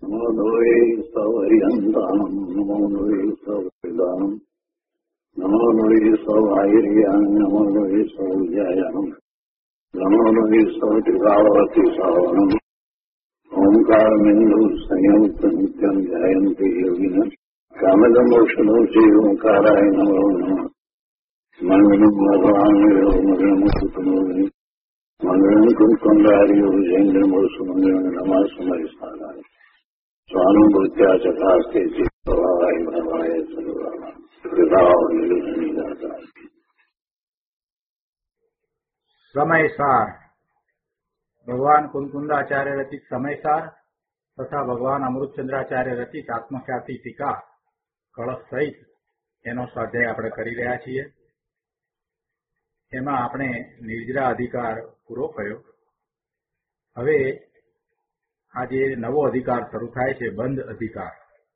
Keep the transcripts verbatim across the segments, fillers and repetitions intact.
નમો દ્વૈ સવર્યંતાણમ નમો દ્વૈ સવર્દાનમ નમો દ્વૈ સવાયર્યાન નમો દ્વૈ સૌજ્યાયનમ નમો દ્વૈ સૌતિભાવતી સાવનમ ઓંકારમિંદુ સંયુક્ત નિત્યમ ધ્યાયંતિ યોગિન કામદમોક્ષનો શ્રી ઓંકારાય નમો નમઃ મંગલમ ભગવાન મંગલમ કુટુંબી મંગલમ કુંકુંડાર્યો જૈન્દ્રમોષ મંગલમ નમઃ સમયસ્થાનાય સ્વાનુભૂત્યા ચકાસ્તે ચિત્તવાય ભવાય સર્વાય કૃપાવ નિર્ગુણિદાતા. સમયસાર ભગવાન કુંકુંદાચાર્ય રચિત સમયસાર તથા ભગવાન અમૃતચંદ્રાચાર્ય રચિત આત્મખ્યાતિ ટીકા કળશ સહિત એનો સ્વાધ્યાય આપણે કરી રહ્યા છીએ. એમાં આપણે નિર્જરા અધિકાર પૂરો કર્યો. હવે આજે નવો અધિકાર શરૂ થાય છે, બંધ અધિકાર.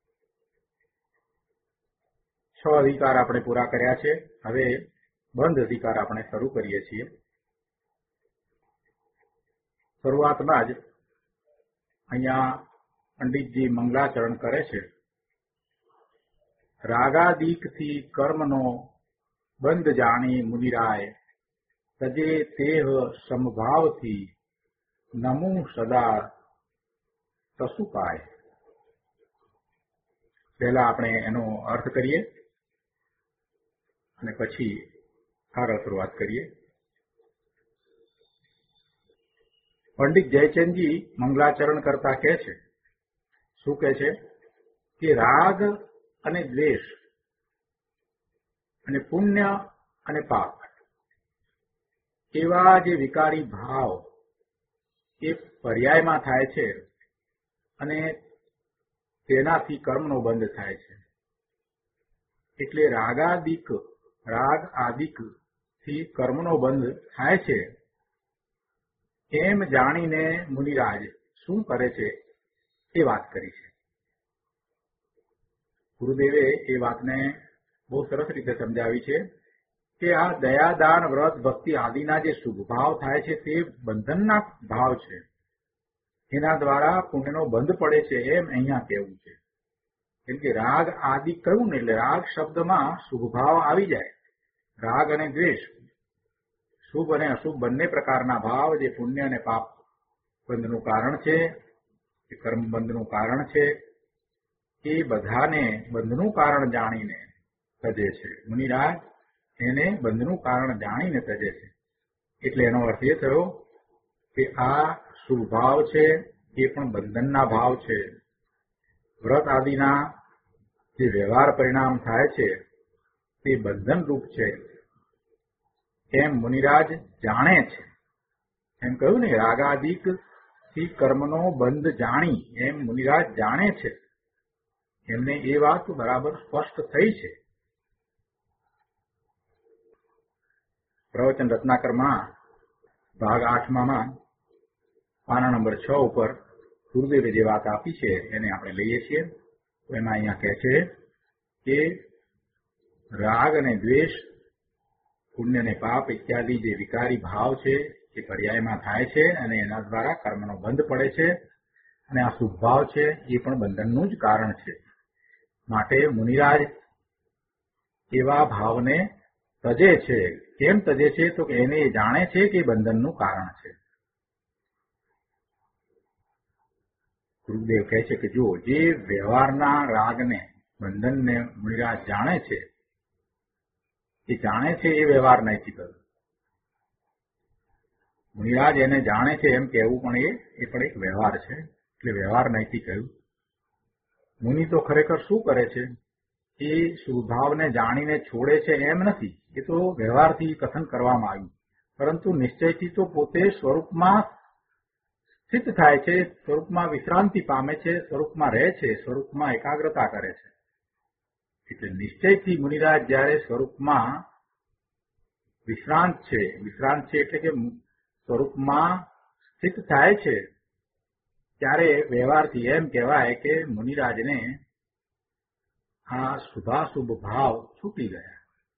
છ અધિકાર આપણે પૂરા કર્યા છે. હવે બંધ અધિકાર આપણે શરૂ કરીએ છીએ. શરૂઆતમાં જ અહીંયા પંડિતજી મંગલાચરણ કરે છે. રાગાદિકથી કર્મનો બંધ જાણી મુનિરાય તજે તેહ સમભાવથી નમું સદા તસુકાય. પહેલા આપણે એનો અર્થ કરીએ અને પછી આગળ શરૂઆત કરીએ. પંડિત જયચંદજી મંગલાચરણ કરતા કહે છે, શું કહે છે કે રાગ અને દ્વેષ અને પુણ્ય અને પાપ એવા જે વિકારી ભાવ એ પર્યાયમાં થાય છે અને તેનાથી કર્મનો બંધ થાય છે. એટલે રાગાદિક રાગ આદિક થી કર્મનો બંધ થાય છે એમ જાણીને મુનિરાજ શું કરે છે એ વાત કરી છે. ગુરુદેવે એ વાતને બહુ સરસ રીતે સમજાવી છે કે આ દયાદાન વ્રત ભક્તિ આદિના જે શુભ ભાવ થાય છે તે બંધનના ભાવ છે. એના દ્વારા પુણ્યનો બંધ પડે છે એમ અહીંયા કહેવું છે. કેમ કે રાગ આદિ કહ્યું ને એટલે રાગ શબ્દમાં શુભ ભાવ આવી જાય. રાગ અને દ્વેષ શુભ અને અશુભ બંને પ્રકારના ભાવ જે પુણ્ય અને પાપ બંધનું કારણ છે, એ કર્મ બંધનું કારણ છે, એ બધાને બંધનું કારણ જાણીને તજે છે. મુનિરાજ એને બંધનું કારણ જાણીને તજે છે. એટલે એનો અર્થ એ થયો કે આ શુભ ભાવ છે એ પણ બંધનના ભાવ છે. વ્રત આદિના જે વ્યવહાર પરિણામ થાય છે તે બંધન રૂપ છે એમ મુનિરાજ જાણે છે. એમ કહ્યું ને, રાગાદિક થી કર્મનો બંધ જાણી એમ મુનિરાજ જાણે છે. એમને એ વાત બરાબર સ્પષ્ટ થઈ છે. પ્રવચન રત્નાકરમાં ભાગ આઠમાં પાના નંબર છ ઉપર ગુરુદેવે જે વાત આપી છે એને આપણે લઈએ છીએ. તો એમાં અહીંયા કહે છે કે રાગ અને દ્વેષ, પુણ્ય અને પાપ ઇત્યાદિ જે વિકારી ભાવ છે એ પર્યાયમાં થાય છે અને એના દ્વારા કર્મનો બંધ પડે છે. અને આ શુભ ભાવ છે એ પણ બંધનનું જ કારણ છે. માટે મુનિરાજ એવા ભાવને તજે છે. કેમ તજે છે? તો કે એને એ જાણે છે કે બંધનનું કારણ છે. ગુરુદેવ કહે છે કે જો જે વ્યવહારના રાગને, બંધનને મુનિરાજ જાણે છે, એ જાણે છે એ વ્યવહાર નૈતિક. મુનિરાજ એને જાણે છે એમ કહેવું પણ એ એ પણ એક વ્યવહાર છે. એટલે વ્યવહાર નૈતિક કહ્યું. મુનિ તો ખરેખર શું કરે છે? એ શુભાવને જાણીને છોડે છે એમ નથી. એ તો વ્યવહારથી કથન કરવામાં આવ્યું. પરંતુ નિશ્ચયથી તો પોતે સ્વરૂપમાં સ્થિત થાય છે, સ્વરૂપમાં વિશ્રાંતિ પામે છે, સ્વરૂપમાં રહે છે, સ્વરૂપમાં એકાગ્રતા કરે છે. એટલે નિશ્ચયથી મુનિરાજ જયારે સ્વરૂપમાં વિશ્રાંત છે, વિશ્રાંત છે એટલે કે સ્વરૂપમાં સ્થિત થાય છે, ત્યારે વ્યવહારથી એમ કહેવાય કે મુનિરાજને આ શુભાશુભ ભાવ છૂટી ગયા.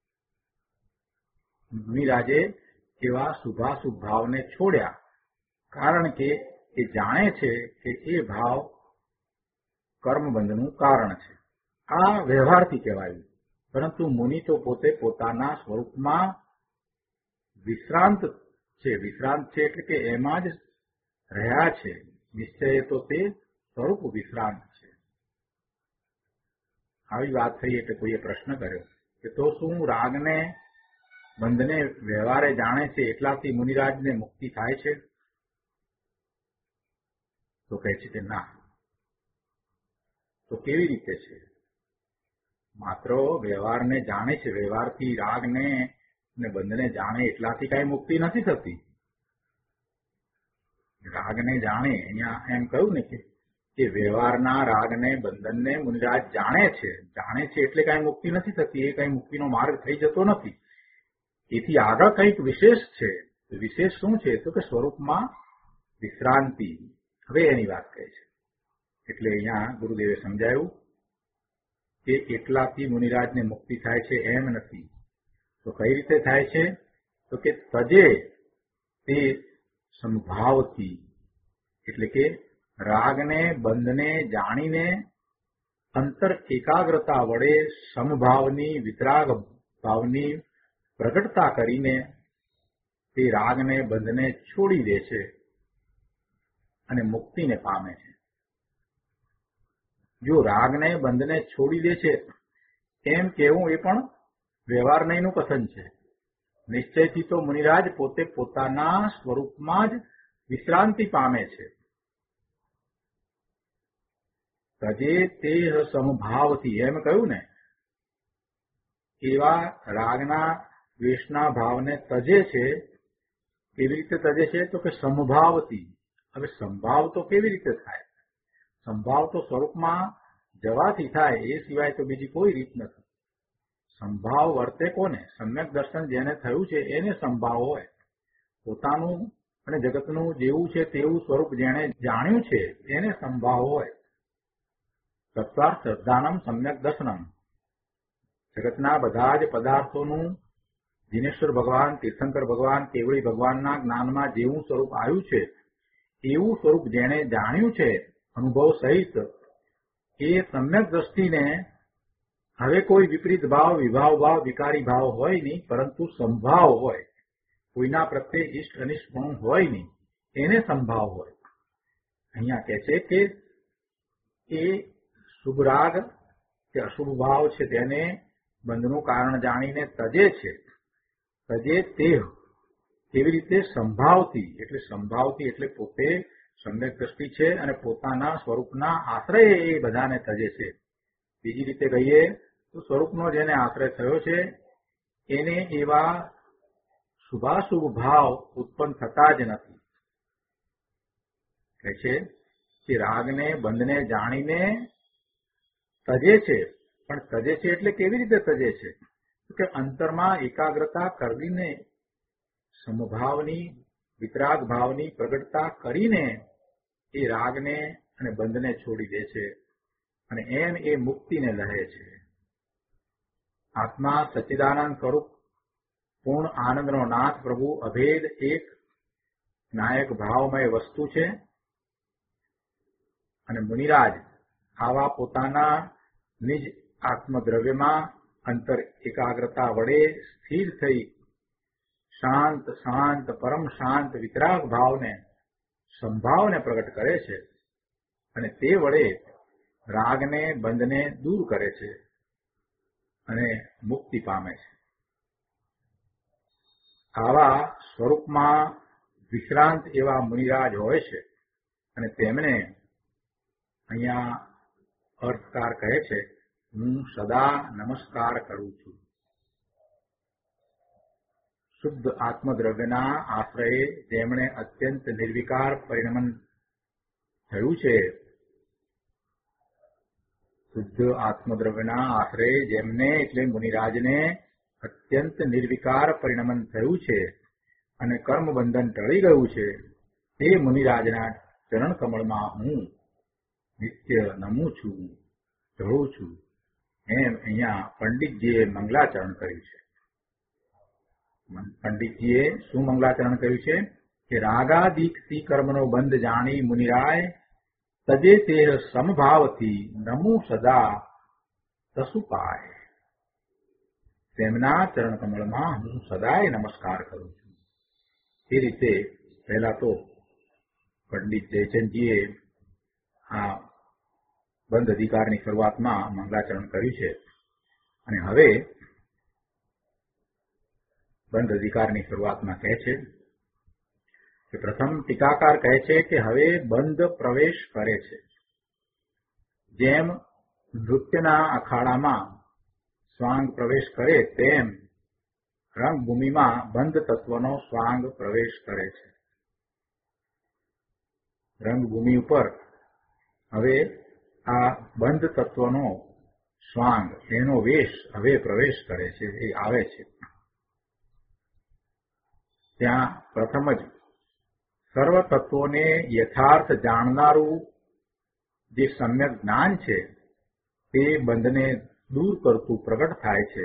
મુનિરાજે એવા શુભાશુભ ભાવને છોડ્યા. કારણ કે એ જાણે છે કે એ ભાવ કર્મબંધનું કારણ છે. આ વ્યવહારથી કહેવાયું. પરંતુ મુનિ તો પોતે પોતાના સ્વરૂપમાં વિશ્રાંત છે. વિશ્રાંત છે એટલે કે એમાં જ રહ્યા છે. નિશ્ચય તો તે સ્વરૂપ વિશ્રાંત છે. આવી વાત થઈ એટલે કોઈએ પ્રશ્ન કર્યો કે તો શું રાગને બંધને વ્યવહારે જાણે છે એટલાથી મુનિરાજને મુક્તિ થાય છે? તો કહે છે કે ના. તો કેવી રીતે છે? માત્ર વ્યવહારને જાણે છે, વ્યવહારથી રાગને ને બંધને જાણે એટલાથી કઈ મુક્તિ નથી થતી. રાગને જાણે, અહીંયા એમ કહ્યું ને કે વ્યવહારના રાગને બંધનને મુનિરાજ જાણે છે. જાણે છે એટલે કઈ મુક્તિ નથી થતી. એ કઈ મુક્તિનો માર્ગ થઈ જતો નથી. એથી આગળ કંઈક વિશેષ છે. વિશેષ શું છે? તો કે સ્વરૂપમાં વિશ્રાંતિ. હવે એની વાત કહે છે. એટલે અહીંયા ગુરુદેવે સમજાયું કે એટલાથી મુનિરાજને મુક્તિ થાય છે એમ નથી. તો કઈ રીતે થાય છે? તો કે તજે તે સમભાવથી, એટલે કે રાગને બંધને જાણીને અંતર એકાગ્રતા વડે સમભાવની વિતરાગ ભાવની પ્રગટતા કરીને તે રાગને બંધને છોડી દે છે અને મુક્તિને પામે છે. જો રાગને બંધને છોડી દે છે એમ કહેવું એ પણ વ્યવહાર નહીંનું કથન છે. નિશ્ચયથી તો મુનિરાજ પોતે પોતાના સ્વરૂપમાં જ વિશ્રાંતિ પામે છે. તજે તે સમભાવથી એમ કહ્યું ને, એવા રાગના દ્વેષના ભાવને તજે છે. કેવી રીતે તજે છે? તો કે સમભાવથી. હવે સંભાવ તો કેવી રીતે થાય? સંભાવ તો સ્વરૂપમાં જવાથી થાય. એ સિવાય તો બીજી કોઈ રીત નથી. સંભાવ વર્તે કોને? સમ્યક દર્શન જેને થયું છે એને સંભાવ હોય. પોતાનું અને જગતનું જેવું છે તેવું સ્વરૂપ જેણે જાણ્યું છે એને સંભાવ હોય. તત્વાર્થ શ્રદ્ધાનમ સમ્યક દર્શનમ. જગતના બધા જ પદાર્થોનું દિનેશ્વર ભગવાન, તીર્થંકર ભગવાન, કેવળી ભગવાનના જ્ઞાનમાં જેવું સ્વરૂપ આવ્યું છે એવું સ્વરૂપ જેણે જાણ્યું છે અનુભવ સહિત, એ સમ્યક દ્રષ્ટિને હવે કોઈ વિપરીત ભાવ, વિભાવ ભાવ, વિકારી ભાવ હોય નહીં, પરંતુ સંભાવ હોય. કોઈના પ્રત્યે ઇષ્ટ અનિષ્ટપણું હોય નહીં, એને સંભાવ હોય. અહીંયા કહે છે કે એ શુભ રાગ કે અશુભ ભાવ છે તેને બંધનું કારણ જાણીને તજે છે. તજે તે કેવી રીતે? સંભાવથી. એટલે સંભાવથી એટલે પોતે સમ્યક દ્રષ્ટિ છે અને પોતાના સ્વરૂપના આશ્રય એ બધાને તજે છે. બીજી રીતે કહીએ તો સ્વરૂપનો જેને આશ્રય થયો છે એને એવા શુભાશુભ ભાવ ઉત્પન્ન થતા જ નથી. કહે છે કે રાગને બંધને જાણીને તજે છે. પણ તજે છે એટલે કેવી રીતે તજે છે? કે અંતરમાં એકાગ્રતા કરીને સમભાવની વિતરાગ ભાવની પ્રગટતા કરીને એ રાગને અને બંધને છોડી દે છે અને એમ એ મુક્તિને લહે છે. આત્મા સચ્ચિદાનંદ સ્વરૂપ પૂર્ણ આનંદનો નાથ પ્રભુ અભેદ એક નાયક ભાવમય વસ્તુ છે. અને મુનિરાજ આવા પોતાના નિજ આત્મદ્રવ્યમાં અંતર એકાગ્રતા વડે સ્થિર થઈ શાંત શાંત પરમ શાંત વિતરાગ ભાવને સંભાવને પ્રગટ કરે છે અને તે વડે રાગને બંધને દૂર કરે છે અને મુક્તિ પામે છે. આવા સ્વરૂપમાં વિશ્રાંત એવા મુનિરાજ હોય છે અને તેમને અહીંયા અર્થકાર કહે છે, હું સદા નમસ્કાર કરું છું. શુદ્ધ આત્મદ્રવ્યના આશ્રયે જેમણે અત્યંત નિર્વિકાર પરિણમન થયું છે, શુદ્ધ આત્મદ્રવ્યના આશ્રયે જેમને એટલે મુનિરાજને અત્યંત નિર્વિકાર પરિણમન થયું છે અને કર્મબંધન ટળી ગયું છે, તે મુનિરાજના ચરણ કમળમાં હું નિત્ય નમું છું, ઢળું છું. એમ અહીંયા પંડિતજીએ મંગલાચરણ કર્યું છે. પંડિતજીએ શું મંગલાચરણ કર્યું છે કે રાગાદિકથી કર્મનો બંધ જાણી મુનિરાય તજે તે સમભાવથી નમું સદા તસુપાય. તેમના ચરણ કમળમાં હું સદાય નમસ્કાર કરું છું. એ રીતે પહેલા તો પંડિત જયચંદજીએ આ બંધ અધિકારની શરૂઆતમાં મંગલાચરણ કર્યું છે અને હવે બંધ અધિકારની શરૂઆતમાં કહે છે કે પ્રથમ ટીકાકાર કહે છે કે હવે બંધ પ્રવેશ કરે છે. જેમ નૃત્યના અખાડામાં સ્વાંગ પ્રવેશ કરે તેમ રંગભૂમિમાં બંધ તત્વનો સ્વાંગ પ્રવેશ કરે છે. રંગભૂમિ ઉપર હવે આ બંધ તત્વનો સ્વાંગ એનો વેશ હવે પ્રવેશ કરે છે, એ આવે છે. ત્યાં પ્રથમ જ સર્વ તત્વોને યથાર્થ જાણનારું જે સમ્યક જ્ઞાન છે તે બંધને દૂર કરતું પ્રગટ થાય છે.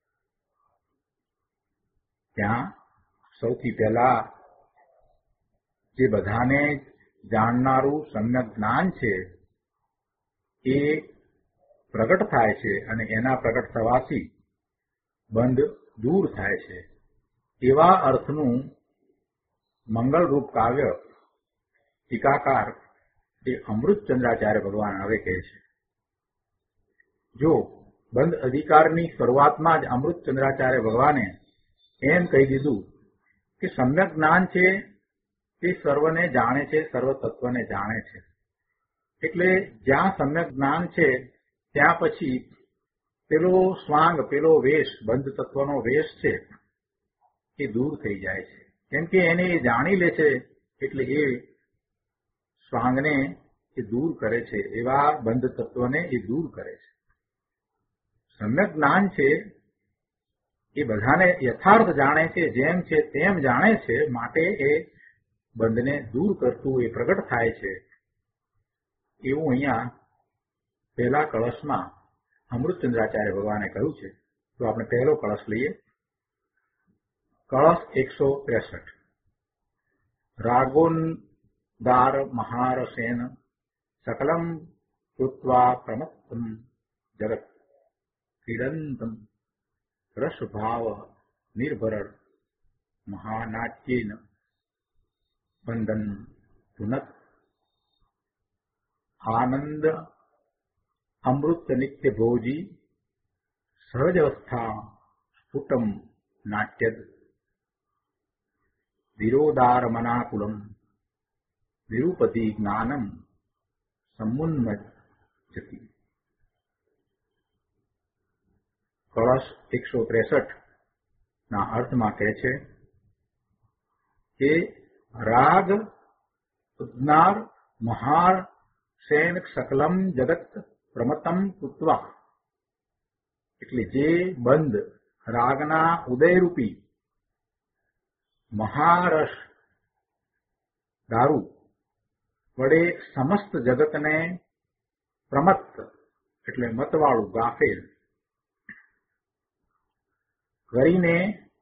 ત્યાં સૌથી પહેલા જે બધાને જાણનારું સમ્યક જ્ઞાન છે એ પ્રગટ થાય છે અને એના પ્રગટ થવાથી બંધ દૂર થાય છે. એવા અર્થનું મંગળરૂપ કાવ્ય ટીકાકાર એ અમૃતચંદ્રાચાર્ય ભગવાન હવે કહે છે. જો બંધ અધિકારની શરૂઆતમાં જ અમૃતચંદ્રાચાર્ય ભગવાને એમ કહી દીધું કે સમ્યક જ્ઞાન છે તે સર્વને જાણે છે, સર્વ તત્વને જાણે છે, એટલે જ્યાં સમ્યક જ્ઞાન છે ત્યાં પછી પેલો સ્વાંગ, પેલો વેશ, બંધ તત્વનો વેશ છે એ દૂર થઈ જાય છે. કેમ કે એને એ જાણી લે છે એટલે એ સ્વાંગને એ દૂર કરે છે, એવા બંધ તત્વને એ દૂર કરે છે. સમ્યક જ્ઞાન છે એ બધાને યથાર્થ જાણે છે, જેમ છે તેમ જાણે છે, માટે એ બંધને દૂર કરતું એ પ્રગટ થાય છે. એવું અહીંયા પહેલા કળશમાં અમૃતચંદ્રાચાર્ય ભગવાને કહ્યું છે. તો આપણે પહેલો કળશ લઈએ. કળશ એકસો ત્રેસઠ. રાગોન્દાર મહારસેન સકલમ કૃત્વા પ્રમત્તમ જગત ક્રીડંતમ રસભાવ નિર્ભર મહાનાટ્યેન બંધન પુનઃ આનંદ અમૃત નિત્ય ભોજી સહજવસ્થા સ્ફુટમ નાટ્યદ વિરોધારમનાકુલમ વિરૂપતિ જ્ઞાનમ સમુન્મજ્જતિ. કળશ એકસો ત્રેસઠ ના અર્થમાં કહે છે કે રાગ ઉદ્નાર મહાર સેન સકલમ જગત પ્રમતમ કૃત્વા, એટલે જે બંધ રાગના ઉદયરૂપી મહારસ દારૂ વડે સમસ્ત જગતને પ્રમત્ત એટલે મતવાળું ગાફેલ કરીને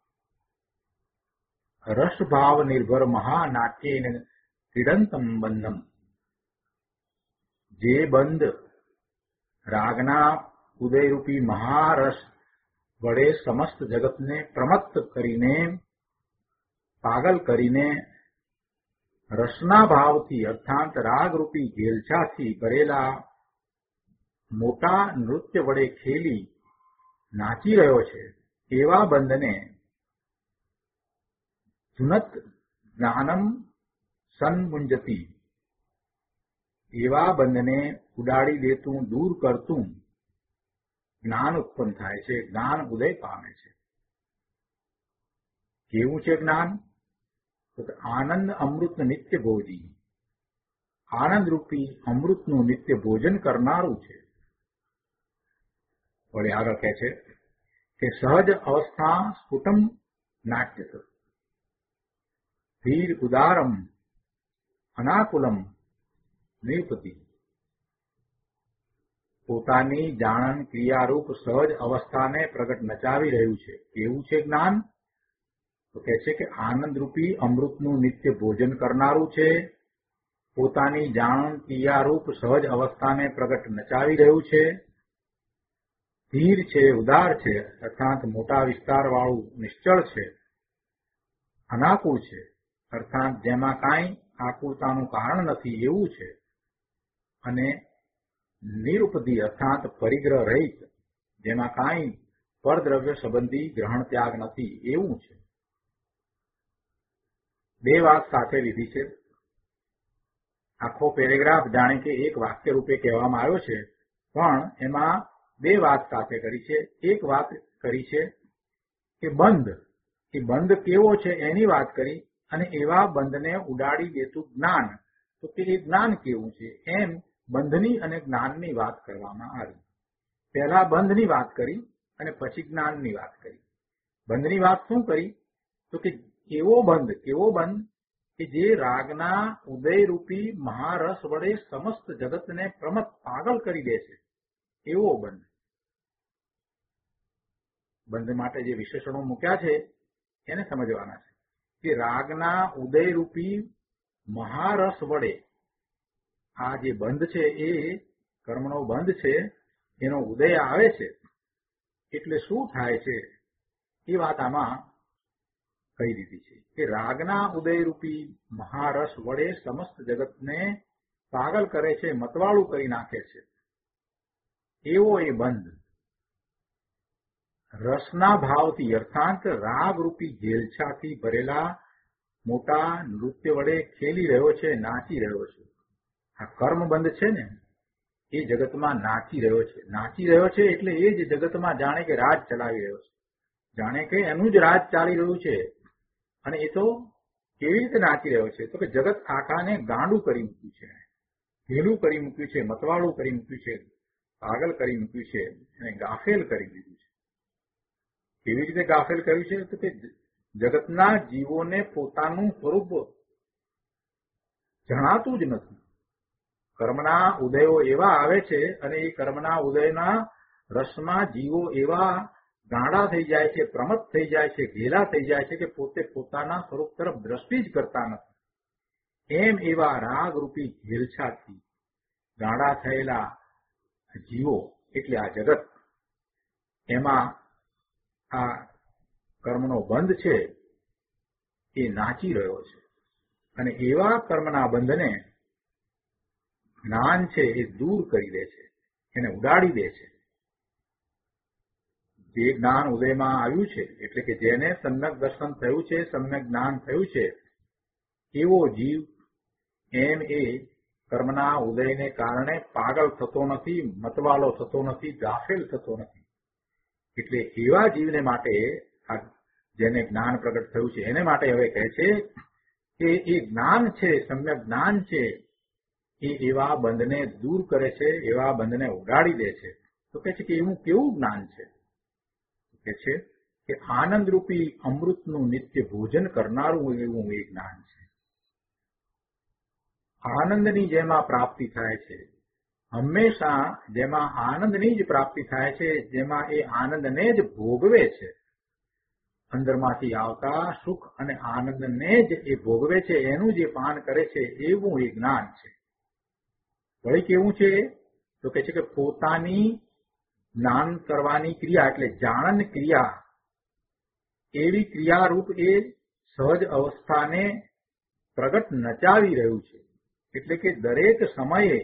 રસભાવ નિર્ભર મહાનાટ્યેન ક્રીડંતમ બંધમ, જે બંધ રાગના ઉદયરૂપી મહારસ વડે સમસ્ત જગતને પ્રમત્ત કરીને, પાગલ કરીને, રસના ભાવથી અર્થાત રાગરૂપી ઘેલછાથી કરેલા મોટા નૃત્ય વડે ખેલી નાચી રહ્યો છે, એવા બંધને જુનત જ્ઞાનમ સન્મુંજતી, એવા બંધને ઉડાડી દેતું, દૂર કરતું જ્ઞાન ઉત્પન્ન થાય છે, જ્ઞાન ઉદય પામે છે. કેવું છે જ્ઞાન? તો આનંદ અમૃત નિત્ય ભોજી, આનંદરૂપી અમૃતનું નિત્ય ભોજન કરનારું છે. વળી આગળ કહે છે કે સહજ અવસ્થા સ્ફુટમ નાટ્યત ધીર ઉદારમ અનાકુલમ નિપતિ, પોતાની જાણન ક્રિયારૂપ સહજ અવસ્થાને પ્રગટ નચાવી રહ્યું છે. એવું છે જ્ઞાન? તો કહે છે કે આનંદરૂપી અમૃતનું નિત્ય ભોજન કરનારું છે, પોતાની જાણ ક્રિયારૂપ સહજ અવસ્થાને પ્રગટ નચાવી રહ્યું છે. ધીર છે, ઉદાર છે, અર્થાત મોટા વિસ્તારવાળું નિશ્ચળ છે. અનાકુળ છે, અર્થાત જેમાં કાંઈ આકુળતાનું કારણ નથી એવું છે. અને નિરુપદી અર્થાત પરિગ્રહ રહિત, જેમાં કાંઈ પરદ્રવ્ય સંબંધી ગ્રહણ ત્યાગ નથી એવું છે. બે વાત સાથે લીધી છે. આખો પેરેગ્રાફ જાણે કે એક વાક્ય રૂપે કહેવામાં આવ્યો છે, પણ એમાં બે વાત સાથે કરી છે. એક વાત કરી છે કે બંધ, એ બંધ કેવો છે એની વાત કરી, અને એવા બંધને ઉડાડી દેતું જ્ઞાન, તો કે એ જ્ઞાન કેવું છે એમ બંધની અને જ્ઞાનની વાત કરવામાં આવી. પહેલા બંધની વાત કરી અને પછી જ્ઞાનની વાત કરી. બંધની વાત શું કરી? તો કે એવો બંધ, કેવો બંધ કે જે રાગના ઉદયરૂપી મહારસ વડે સમસ્ત જગતને પ્રમત પાગલ કરી દે છે એવો બંધ. બંધ માટે જે વિશેષણો મૂક્યા છે એને સમજવાના છે કે રાગના ઉદયરૂપી મહારસ વડે આ જે બંધ છે એ કર્મનો બંધ છે, એનો ઉદય આવે છે એટલે શું થાય છે એ વાત આમાં કહી દીધી છે કે રાગના ઉદયરૂપી મહારસ વડે સમસ્ત જગતને પાગલ કરે છે, મતવાળું કરી નાખે છે એવો એ બંધ રસના ભાવથી અર્થાત રાગરૂપી ઘેલછાથી ભરેલા મોટા નૃત્ય વડે ખેલી રહ્યો છે, નાચી રહ્યો છે. આ કર્મ બંધ છે ને એ જગતમાં નાચી રહ્યો છે. નાચી રહ્યો છે એટલે એ જ જગતમાં જાણે કે રાજ ચલાવી રહ્યો છે, જાણે કે એનું જ રાજ ચાલી રહ્યું છે. અને એ તો કેવી રીતે નાચી રહ્યો છે? તો કે જગત આખાને ગાંડું કરી મૂક્યું છે, ઘેલું કરી મૂક્યું છે, મતવાળું કરી મૂક્યું છે, પાગલ કરી મૂક્યું છે અને ગાફેલ કરી દીધું છે. કેવી રીતે ગાફેલ કર્યું છે? તો કે જગતના જીવોને પોતાનું સ્વરૂપ જણાતું જ નથી. કર્મના ઉદયો એવા આવે છે અને એ કર્મના ઉદયના રસમાં જીવો એવા ગાંડા થઈ જાય છે, પ્રમત થઈ જાય છે, ઘેલા થઈ જાય છે કે પોતે પોતાના સ્વરૂપ તરફ દ્રષ્ટિ જ કરતા નથી. એમ એવા રાગરૂપી ઘેલછાથી ગાંડા થયેલા જીવો એટલે આ જગત, એમાં આ કર્મનો બંધ છે એ નાચી રહ્યો છે. અને એવા કર્મના બંધને જ્ઞાન છે એ દૂર કરી દે છે, એને ઉડાડી દે છે. જે જ્ઞાન ઉદયમાં આવ્યું છે એટલે કે જેને સમ્યક દર્શન થયું છે, સમ્યક જ્ઞાન થયું છે, એવો જીવ એમ એ કર્મના ઉદયને કારણે પાગલ થતો નથી, મતવાલો થતો નથી, ગાફેલ થતો નથી. એટલે એવા જીવને માટે જેને જ્ઞાન પ્રગટ થયું છે એને માટે હવે કહે છે કે એ જ્ઞાન છે, સમ્યક જ્ઞાન છે, એ એવા બંધને દૂર કરે છે, એવા બંધને ઉડાડી દે છે. તો કહે છે કે એવું કેવું જ્ઞાન છે? કે છે કે આનંદરૂપી અમૃતનું નિત્ય ભોજન કરનારું એવું એ જ્ઞાન છે. આનંદની જેમાં પ્રાપ્તિ થાય છે, હંમેશા જેમાં આનંદની જ પ્રાપ્તિ થાય છે, જેમાં એ આનંદને જ ભોગવે છે, અંદરમાંથી આવતા સુખ અને આનંદને જ એ ભોગવે છે, એનું જે પાન કરે છે એવું એ જ્ઞાન છે. વળી કેવું છે? તો કહે છે કે પોતાની જ્ઞાન કરવાની ક્રિયા એટલે જાણન ક્રિયા, એવી ક્રિયારૂપ એ સહજ અવસ્થાને પ્રગટ નચાવી રહ્યું છે. એટલે કે દરેક સમયે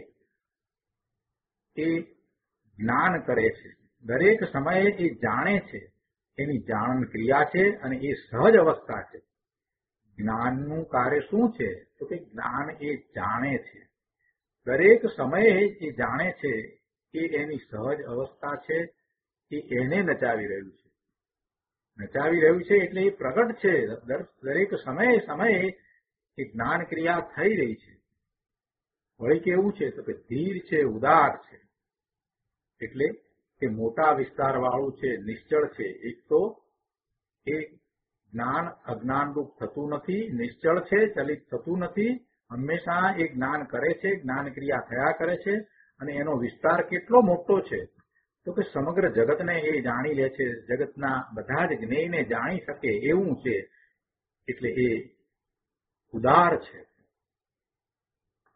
એ જ્ઞાન કરે છે, દરેક સમયે એ જાણે છે, એની જાણન ક્રિયા છે અને એ સહજ અવસ્થા છે. જ્ઞાનનું કાર્ય શું છે? તો કે જ્ઞાન એ જાણે છે, દરેક સમયે એ જાણે છે એ એની સહજ અવસ્થા છે, એ એને નચાવી રહ્યું છે. નચાવી રહ્યું છે એટલે એ પ્રગટ છે, દરેક સમયે સમયે એ જ્ઞાન ક્રિયા થઈ રહી છે. વળી કેવું છે? તો કે ધીર છે, ઉદાર છે, એટલે કે મોટા વિસ્તાર વાળું છે, નિશ્ચળ છે. એક તો એ જ્ઞાન અજ્ઞાનરૂપ થતું નથી, નિશ્ચળ છે, ચલિત થતું નથી, હંમેશા એ જ્ઞાન કરે છે, જ્ઞાન ક્રિયા થયા કરે છે. અને એનો વિસ્તાર કેટલો મોટો છે? તો કે સમગ્ર જગતને એ જાણી લે છે, જગતના બધા જ જ્ઞેયને જાણી શકે એવું છે. એટલે એ ઉદાર છે.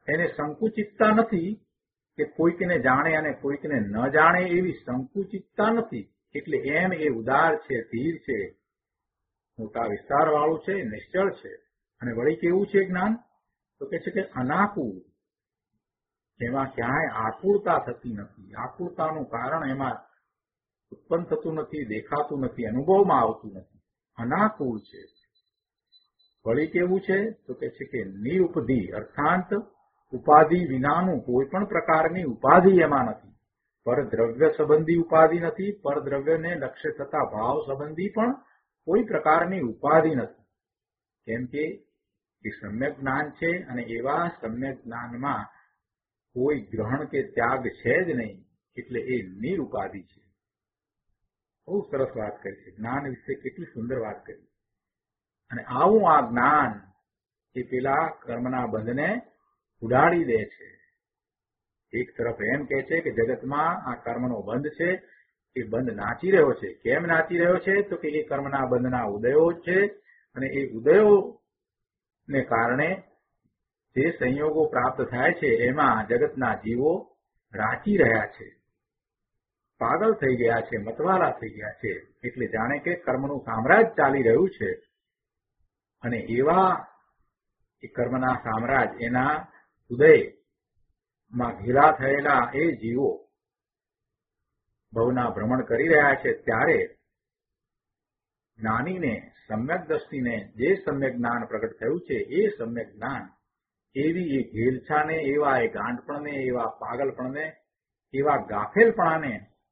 એને સંકુચિતતા નથી કે કોઈકને જાણે અને કોઈકને ન જાણે એવી સંકુચિતતા નથી. એટલે એમ એ ઉદાર છે, ધીર છે, મોટા વિસ્તાર વાળું છે, નિશ્ચળ છે. અને વળી કેવું છે જ્ઞાન? તો કે છે કે અનાકુળ, એમાં ક્યાંય આકુળતા થતી નથી. આકુળતાનું કારણ એમાં ઉત્પન્ન થતું નથી, દેખાતું નથી, અનુભવમાં આવતું નથી. અનાકુળ છે. વળી કેવું છે? તો કે છે કે નિરુપધિ, અર્થાંત ઉપાધિ વિનાનું, કોઈ પણ પ્રકારની ઉપાધિ એમાં નથી. પરદ્રવ્ય સંબંધી ઉપાધિ નથી, પરદ્રવ્યને લક્ષ્ય થતા ભાવ સંબંધી પણ કોઈ પ્રકારની ઉપાધિ નથી. કેમ કે એ સમ્યક જ્ઞાન છે અને એવા સમ્યક જ્ઞાનમાં કોઈ ગ્રહણ કે ત્યાગ છે જ નહીં. એટલે એ નિરુપાધિ છે. બહુ સરસ વાત કરી છે. જ્ઞાન વિશે કેટલી સુંદર વાત કરી. અને આવું આ જ્ઞાન એ પેલા કર્મના બંધને ઉડાડી દે છે. એક તરફ એમ કહે છે કે જગતમાં આ કર્મનો બંધ છે, એ બંધ નાચી રહ્યો છે. કેમ નાચી રહ્યો છે? તો કે એ કર્મના બંધના ઉદયો છે અને એ ઉદયો ને કારણે જે સંયોગો પ્રાપ્ત થાય છે એમાં જગતના જીવો રાચી રહ્યા છે, પાગલ થઈ ગયા છે, મતવાલા થઈ ગયા છે. એટલે જાણે કે કર્મનું સામ્રાજ્ય ચાલી રહ્યું છે. અને એવા એ કર્મના સામ્રાજ્ય, એના ઉદયમાં ઘેલા થયેલા એ જીવો ભવના ભ્રમણ કરી રહ્યા છે. ત્યારે જ્ઞાનીને, સમ્યક દ્રષ્ટિને જે સમ્યક જ્ઞાન પ્રગટ થયું છે એ સમ્યક જ્ઞાન એવી એ ઘેલછાને, એવા એ ગાંઠપણને, એવા પાગલપણને, એવા ગાફેલપણાને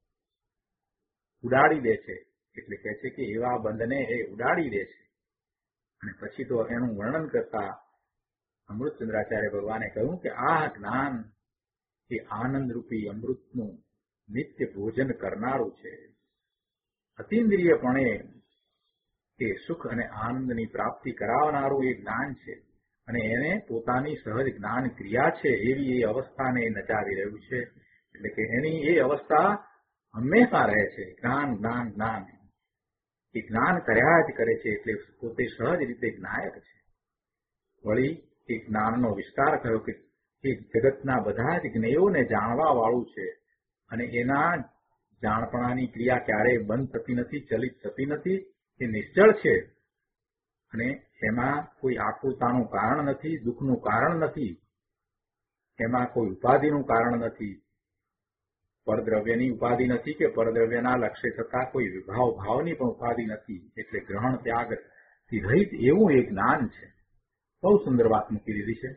ઉડાડી દે છે. એટલે કહે છે કે એવા બંધને એ ઉડાડી દે છે. અને પછી તો એનું વર્ણન કરતા અમૃતચંદ્રાચાર્ય ભગવાને કહ્યું કે આ જ્ઞાન એ આનંદરૂપી અમૃતનું નિત્ય ભોજન કરનારું છે. અતિન્દ્રિયપણે એ સુખ અને આનંદની પ્રાપ્તિ કરાવનારું એ જ્ઞાન છે. અને એને પોતાની સહજ જ્ઞાન ક્રિયા છે એવી એ અવસ્થાને નચાવી રહ્યું છે. એટલે કે એની એ અવસ્થા હંમેશા રહે છે. જ્ઞાન જ્ઞાન જ્ઞાન એ જ્ઞાન કર્યા જ કરે છે. એટલે પોતે સહજ રીતે જ્ઞાયક છે. વળી એ જ્ઞાનનો વિસ્તાર થયો કે એ જગતના બધા જ જ્ઞેયોને જાણવા વાળું છે. અને એના જાણપણાની ક્રિયા ક્યારેય બંધ થતી નથી, ચલિત થતી નથી. એ નિશ્ચળ છે અને એમાં કોઈ આકુલતાનું કારણ નથી, દુઃખનું કારણ નથી, એમાં કોઈ ઉપાધિનું કારણ નથી, પરદ્રવ્યની ઉપાધિ નથી કે પરદ્રવ્યના લક્ષ્ય થતા કોઈ વિભાવ ભાવની પણ ઉપાધિ નથી. એટલે ગ્રહણ ત્યાગથી રહિત એવું એક જ્ઞાન છે. બહુ સુંદર વાત મૂકી દીધી છે.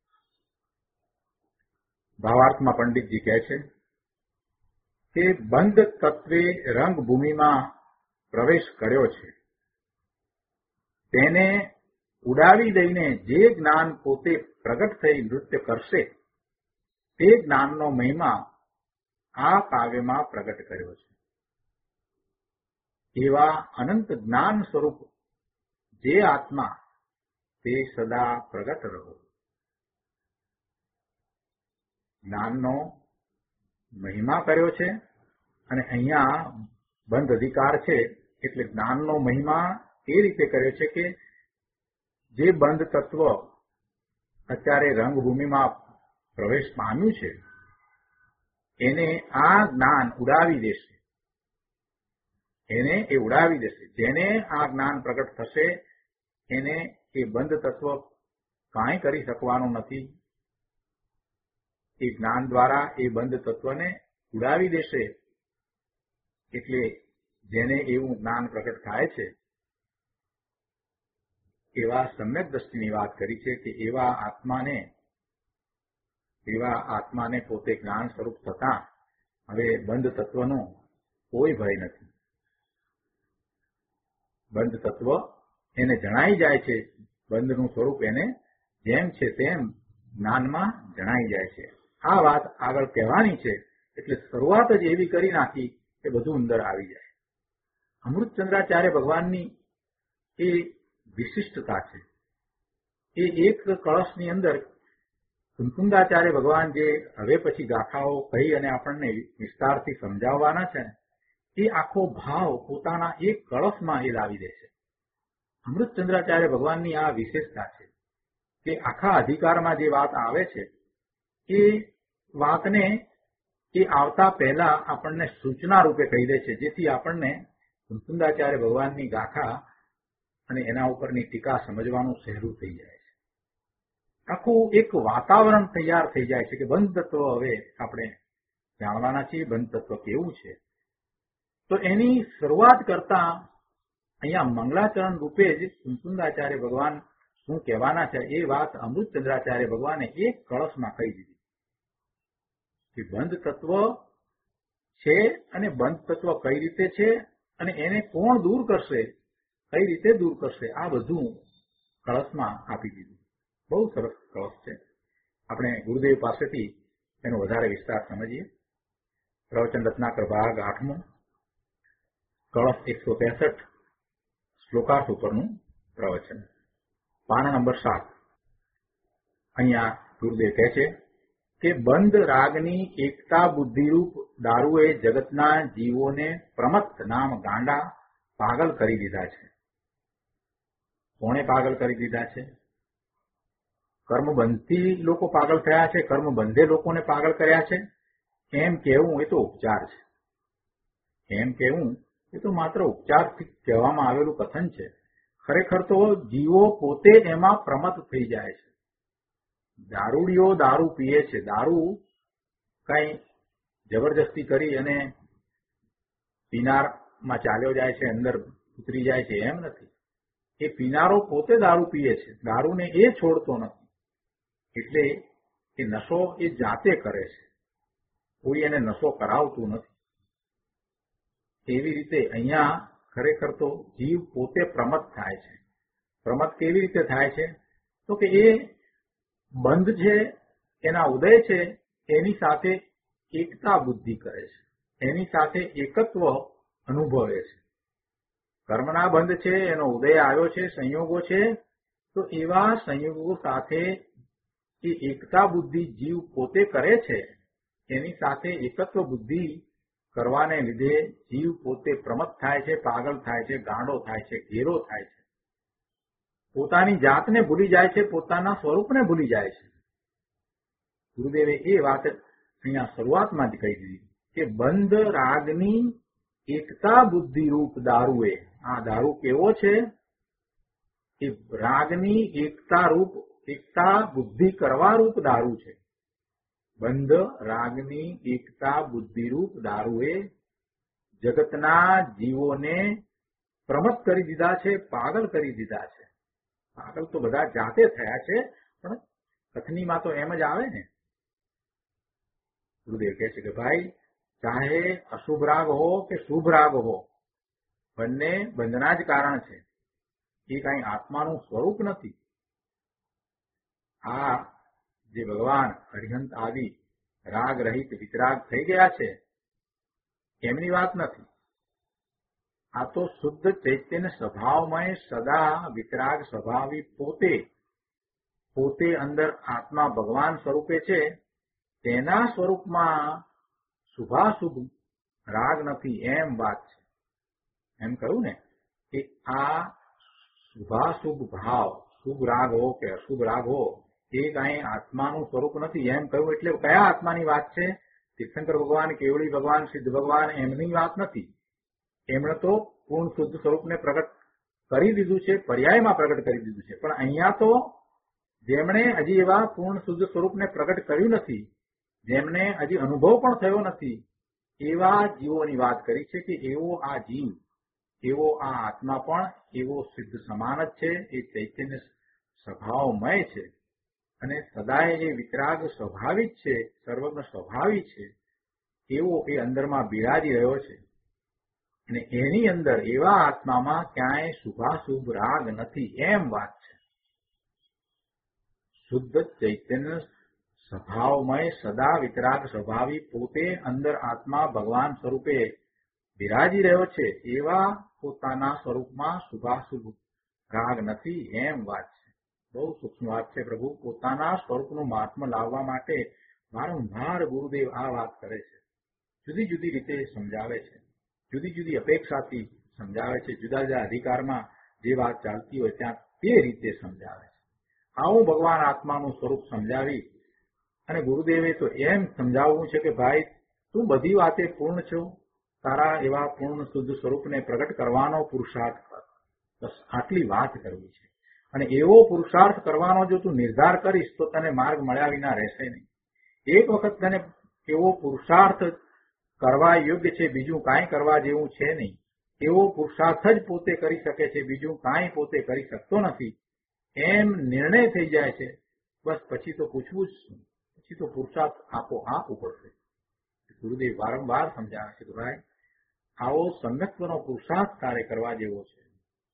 ભાવાર્થમાં પંડિતજી કહે છે કે બંધ તત્વે રંગભૂમિમાં પ્રવેશ કર્યો છે, તેને ઉડાવી દઈને જે જ્ઞાન પોતે પ્રગટ થઈ નૃત્ય કરશે તે જ્ઞાનનો મહિમા આ કાવ્યમાં પ્રગટ કર્યો છે. એવા અનંત જ્ઞાન સ્વરૂપ જે આત્મા તે સદા પ્રગટ રહો. જ્ઞાનનો મહિમા કર્યો છે અને અહીંયા બંધ અધિકાર છે. એટલે જ્ઞાનનો મહિમા એ રીતે કર્યો છે કે જે બંધ તત્વ અત્યારે રંગભૂમિમાં પ્રવેશ પામ્યું છે એને આ જ્ઞાન ઉડાવી દેશે. એને એ ઉડાવી દેશે. જેને આ જ્ઞાન પ્રગટ થશે એને એ બંધ તત્વ કાંઈ કરી શકવાનું નથી. એ જ્ઞાન દ્વારા એ બંધ તત્વને ઉડાવી દેશે. એટલે જેને એવું જ્ઞાન પ્રગટ થાય છે એવા સમ્યક દ્રષ્ટિની વાત કરી છે કે એવા આત્માને એવા આત્માને પોતે જ્ઞાન સ્વરૂપ થતા હવે બંધ તત્વનો કોઈ ભય નથી. બંધ તત્વ એને જણાઈ જાય છે. બંધનું સ્વરૂપ એને જેમ છે તેમ જ્ઞાનમાં જણાઈ જાય છે. આ વાત આગળ કહેવાની છે એટલે શરૂઆત જ એવી કરી નાખી કે બધું અંદર આવી જાય. અમૃતચંદ્રાચાર્ય ભગવાનની એ વિશિષ્ટતા છે. એ એક કળશની અંદર કુંકુંદાચાર્ય ભગવાન જે હવે પછી ગાથાઓ કહી અને આપણને વિસ્તારથી સમજાવવાના છે ને એ આખો ભાવ પોતાના એક કળશમાં એ લાવી દે છે. અમૃતચંદ્રાચાર્ય ભગવાનની આ વિશેષતા છે કે આખા અધિકારમાં જે વાત આવે છે એ વાતને એ આવતા પહેલા આપણને સૂચના રૂપે કહી દે છે, જેથી આપણને મુકુંદાચાર્ય ભગવાનની ગાથા અને એના ઉપરની ટીકા સમજવાનું સહેલું થઈ જાય છે. આખું એક વાતાવરણ તૈયાર થઈ જાય છે કે બંધ તત્વ હવે આપણે જાણવાના છીએ, બંધ તત્વ કેવું છે. તો એની શરૂઆત કરતા અહીંયા મંગલાચરણ રૂપે જ મુકુંદાચાર્ય ભગવાન શું કહેવાના છે એ વાત અમૃતચંદ્રાચાર્ય ભગવાને એક કળશમાં કહી દીધી કે બંધ તત્વ છે અને બંધ તત્વ કઈ રીતે છે અને એને કોણ દૂર કરશે, કઈ રીતે દૂર કરશે, આ બધું કળશમાં આપી દીધું. બહુ સરસ કળશ છે. આપણે ગુરુદેવ પાસેથી એનો વધારે વિસ્તાર સમજીએ. પ્રવચન રત્નાકર ભાગ આઠમો, કળશ એકસો ત્રેસઠ, શ્લોકાર્થ ઉપરનું પ્રવચન, પાના નંબર સાત. અહીંયા ગુરુદેવ કહે છે કે બંધ રાગની એકતા બુદ્ધિરૂપ દારૂએ જગતના જીવોને પ્રમત્ત નામ ગાંડા પાગલ કરી દીધા છે. કોણે પાગલ કરી દીધા છે? કર્મબંધથી લોકો પાગલ થયા છે, કર્મબંધે લોકોને પાગલ કર્યા છે. એમ કહેવું એ તો ઉપચાર છે. એમ કહેવું એ તો માત્ર ઉપચારથી કહેવામાં આવેલું કથન છે. ખરેખર તો જીવો પોતે એમાં પ્રમત્ત થઈ જાય છે. દારૂડીઓ દારૂ પીએ છે. દારૂ કઈ જબરજસ્તી કરી અને પીનારમાં ચાલ્યો જાય છે, અંદર ઉતરી જાય છે એમ નથી. એ પીનારો પોતે દારૂ પીએ છે, દારૂને એ છોડતો નથી. એટલે એ નશો એ જાતે કરે છે, કોઈ એને નશો કરાવતું નથી. એવી રીતે અહીંયા ખરેખર તો જીવ પોતે પ્રમત્ત થાય છે. પ્રમત્ત કેવી રીતે થાય છે? તો કે એ બંધ છે, એના ઉદય છે, એની સાથે એકતા બુદ્ધિ કરે છે, એની સાથે એકત્વ અનુભવે છે. કર્મના બંધ છે, એનો ઉદય આવ્યો છે, સંયોગો છે, તો એવા સંયોગો સાથે એ એકતા બુદ્ધિ જીવ પોતે કરે છે. એની સાથે એકત્વ બુદ્ધિ કરવાને લીધે જીવ પોતે પ્રમત્ત થાય છે, પાગલ થાય છે, ગાંડો થાય છે, ઘેરો થાય છે. પોતાની જાતને ભૂલી જાય છે, પોતાના સ્વરૂપને ભૂલી જાય છે. ગુરુદેવે એ વાત અહીંયા શરૂઆતમાં જ કહી દીધી કે બંધ રાગની એકતા બુદ્ધિ રૂપ દારૂએ, આ દારૂ કેવો છે? એ રાગની એકતા રૂપ, એકતા બુદ્ધિ કરવા રૂપ દારૂ છે. બંધ રાગની એકતા બુદ્ધિરૂપ દારૂએ જગતના જીવોને પ્રમત્ત કરી દીધા છે, પાગલ કરી દીધા છે. પાગલ તો બધા જાતે થયા છે, પણ કથનીમાં તો એમ જ આવે ને. ગુરુદેવ કહે છે કે ભાઈ, ચાહે અશુભ રાગ હો કે શુભ રાગ હો, બંને બંધના જ કારણ છે. એ કઈ આત્માનું સ્વરૂપ નથી. આ જે ભગવાન અરિહંત આદિ રાગ રહિત વિતરાગ થઈ ગયા છે એમની વાત નથી. આ તો શુદ્ધ ચૈતન્ય સ્વભાવમય સદા વિતરાગ સ્વભાવી પોતે પોતે અંદર આત્મા ભગવાન સ્વરૂપે છે, તેના સ્વરૂપમાં શુભાશુભ રાગ નથી એમ વાત છે. એમ કહ્યું ને કે આ શુભાશુભ ભાવ, શુભ રાગ હો કે અશુભ રાગ હો, એ કઈ આત્માનું સ્વરૂપ નથી એમ કહ્યું. એટલે કયા આત્માની વાત છે? તીર્થંકર ભગવાન, કેવળી ભગવાન, સિદ્ધ ભગવાન એમની વાત નથી. એમણે તો પૂર્ણ શુદ્ધ સ્વરૂપને પ્રગટ કરી દીધું છે, પર્યાયમાં પ્રગટ કરી દીધું છે. પણ અહીંયા તો જેમણે હજી એવા પૂર્ણ શુદ્ધ સ્વરૂપને પ્રગટ કર્યું નથી, જેમને હજી અનુભવ પણ થયો નથી, એવા જીવોની વાત કરી છે કે એવો આ જીવ, એવો આ આત્મા પણ એવો સિદ્ધ સમાન જ છે. એ ચૈતન્ય સ્વભાવમય છે અને સદાય એ વિતરાગ સ્વાભાવિક છે, સર્વજ્ઞ સ્વભાવી છે. એવો એ અંદરમાં બિરાજી રહ્યો છે અને એની અંદર એવા આત્મામાં ક્યાંય શુભાશુભ રાગ નથી એમ વાત છે. શુદ્ધ ચૈતન્ય સ્વભાવમય સદા વિતરાગ સ્વભાવી પોતે અંદર આત્મા ભગવાન સ્વરૂપે બિરાજી રહ્યો છે, એવા પોતાના સ્વરૂપમાં શુભાશુભ રાગ નથી એમ વાત છે. બહુ સૂક્ષ્મ વાત છે. પ્રભુ પોતાના સ્વરૂપનું મહાત્મ્ય લાવવા માટે વારંવાર ગુરુદેવ આ વાત કરે છે. જુદી જુદી રીતે સમજાવે છે, જુદી જુદી અપેક્ષાથી સમજાવે છે. જુદા જુદા અધિકારમાં જે વાત ચાલતી હોય ત્યાં તે રીતે સમજાવે છે. આવું ભગવાન આત્માનું સ્વરૂપ સમજાવી અને ગુરુદેવે તો એમ સમજાવવું છે કે ભાઈ તું બધી વાતે પૂર્ણ છો, તારા એવા પૂર્ણ શુદ્ધ સ્વરૂપને પ્રગટ કરવાનો પુરુષાર્થ કર. બસ આટલી વાત કરવી છે. અને એવો પુરુષાર્થ કરવાનો જો તું નિર્ધાર કરીશ તો તને માર્ગ મળ્યા વિના રહેશે નહીં. એક વખત તને એવો પુરુષાર્થ કરવા યોગ્ય છે, બીજું કાંઈ કરવા જેવું છે નહીં, એવો પુરુષાર્થ જ પોતે કરી શકે છે, બીજું કાંઈ પોતે કરી શકતો નથી, એમ નિર્ણય થઈ જાય છે, બસ પછી તો પૂછવું જ શું, પછી તો પુરુષાર્થ આપોઆપ ઉપડશે. ગુરુદેવ વારંવાર સમજાવે છે કે ભાઈ આવો સમ્યક્ત્વનો પુરુષાર્થ કાર્ય કરવા જેવો છે.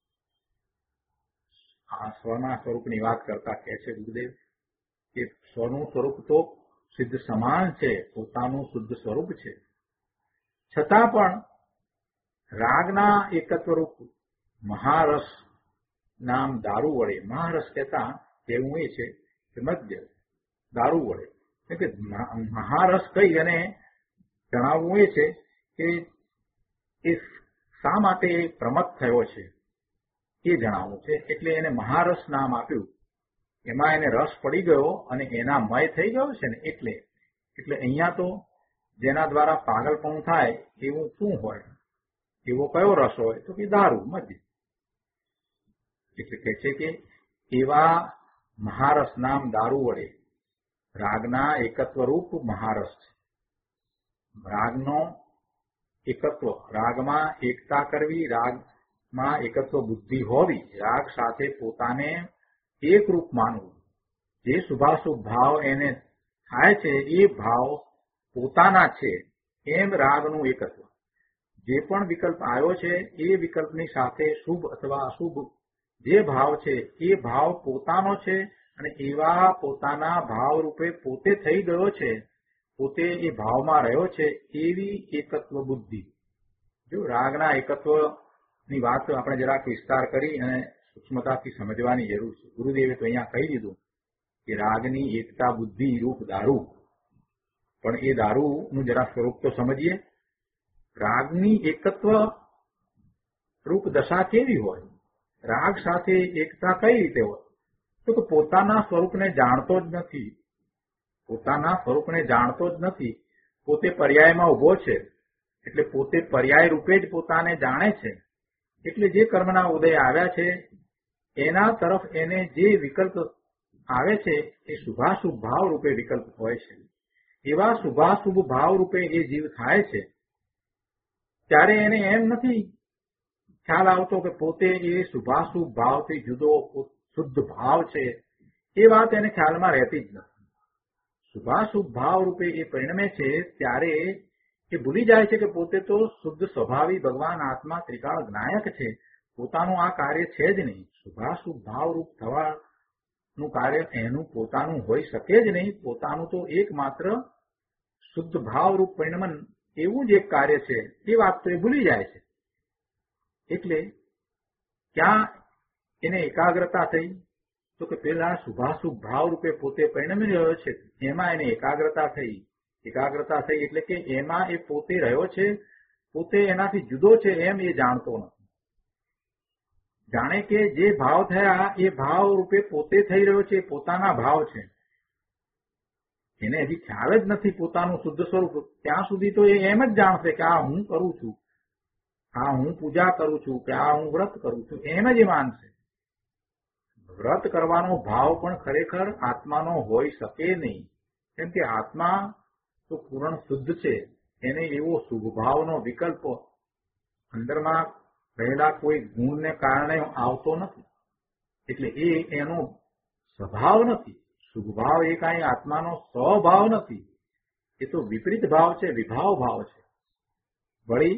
આ સ્વના સ્વરૂપની વાત કરતા કહે છે ગુરુદેવ કે સ્વનું સ્વરૂપ તો સિદ્ધ સમાન છે, પોતાનું શુદ્ધ સ્વરૂપ છે, છતાં પણ રાગના એકત્વરૂપ મહારસ નામ દારૂ વડે, મહારસ કહેતા એવું એ છે કે મદ્ય દારૂ વડે, એટલે મહારસ કહી અને જણાવવું એ છે કે એ શા માટે પ્રમત્ત થયો છે એ જણાવવું છે. એટલે એને મહારસ નામ આપ્યું. એમાં એને રસ પડી ગયો અને એના મય થઈ ગયો છે ને, એટલે એટલે અહીંયા તો જેના દ્વારા પાગલપણું થાય એવું શું હોય, એવો કયો રસ હોય તો કે દારૂ, મદ્ય. એટલે કહે છે કે એવા મહારસ નામ દારૂ વડે રાગના એકત્વરૂપ મહારસ છે. રાગનો એકત્વ, રાગમાં એકતા કરવી, રાગમાં એકત્વ બુદ્ધિ હોવી, રાગ સાથે પોતાને એક રૂપ માનવું, જે શુભાશુભ ભાવ એને થાય છે એ ભાવ પોતાના છે, એમ રાગનું એકત્વ. જે પણ વિકલ્પ આવ્યો છે એ વિકલ્પની સાથે શુભ અથવા અશુભ જે ભાવ છે એ ભાવ પોતાનો છે અને એવા પોતાના ભાવ રૂપે પોતે થઈ ગયો છે, પોતે એ ભાવમાં રહ્યો છે, એવી એકત્વ બુદ્ધિ. જો રાગના એકત્વની વાત આપણે જરાક વિસ્તાર કરી અને સૂક્ષ્મતાથી સમજવાની જરૂર છે. ગુરુદેવે તો અહીંયા કહી દીધું કે રાગની એકતા બુદ્ધિ રૂપ દારૂ, પણ એ દારૂનું જરા સ્વરૂપ તો સમજીએ. રાગની એકત્વ રૂપ દશા કેવી હોય, રાગ સાથે એકતા કઈ રીતે હોય, તો કે પોતાના સ્વરૂપને જાણતો જ નથી, પોતાના સ્વરૂપને જાણતો જ નથી, પોતે પર્યાયમાં ઉભો છે, એટલે પોતે પર્યાય રૂપે જ પોતાને જાણે છે. એટલે જે કર્મના ઉદય આવ્યા છે એના તરફ એને જે વિકલ્પ આવે છે એ શુભાશુભ ભાવ રૂપે વિકલ્પ હોય છે. એવા શુભાશુભ ભાવ રૂપે એ જીવ થાય છે ત્યારે એને એમ નથી ખ્યાલ આવતો કે પોતે એ શુભાશુભ ભાવથી જુદો શુદ્ધ ભાવ છે, એ વાત એને ખ્યાલમાં રહેતી જ નથી. શુભાશુભ ભાવ રૂપે એ પરિણમે છે ત્યારે એ ભૂલી જાય છે કે પોતે તો શુદ્ધ સ્વભાવી ભગવાન આત્મા ત્રિકાળ જ્ઞાયક છે, પોતાનું આ કાર્ય છે જ નહીં. શુભાશુભ ભાવ રૂપ થવાનું કાર્ય એનું પોતાનું હોઈ શકે જ નહીં. પોતાનું તો એકમાત્ર શુદ્ધ ભાવ રૂપ પરિણમન એવું જ એક કાર્ય છે, એ વાત તો એ ભૂલી જાય છે. એટલે ક્યાં એને એકાગ્રતા થઈ તો કે પેલા શુભાશુભ ભાવ રૂપે પોતે પરિણમી રહ્યો છે એમાં એને એકાગ્રતા થઈ. એકાગ્રતા થઈ એટલે કે એમાં એ પોતે રહ્યો છે, પોતે એનાથી જુદો છે એમ એ જાણતો નથી. જાણે કે જે ભાવ થયા એ ભાવ રૂપે પોતે થઈ રહ્યો છે, પોતાના ભાવ છે. એને હજી ખ્યાલ જ નથી પોતાનું શુદ્ધ સ્વરૂપ. ત્યાં સુધી તો એ એમ જ જાણશે કે આ હું કરું છું, આ હું પૂજા કરું છું, કે આ હું વ્રત કરું છું, એમ જ એ માનશે. વ્રત કરવાનો ભાવ પણ ખરેખર આત્માનો હોઈ શકે નહીં, કેમ કે આત્મા તો પૂર્ણ શુદ્ધ છે, એને એવો શુભ ભાવનો વિકલ્પ અંદરમાં રહેલા કોઈ ગુણને કારણે આવતો નથી. એટલે એ એનો સ્વભાવ નથી. શુભ ભાવ એ કાંઈ આત્માનો સ્વભાવ નથી, એ તો વિપરીત ભાવ છે, વિભાવ ભાવ છે. વળી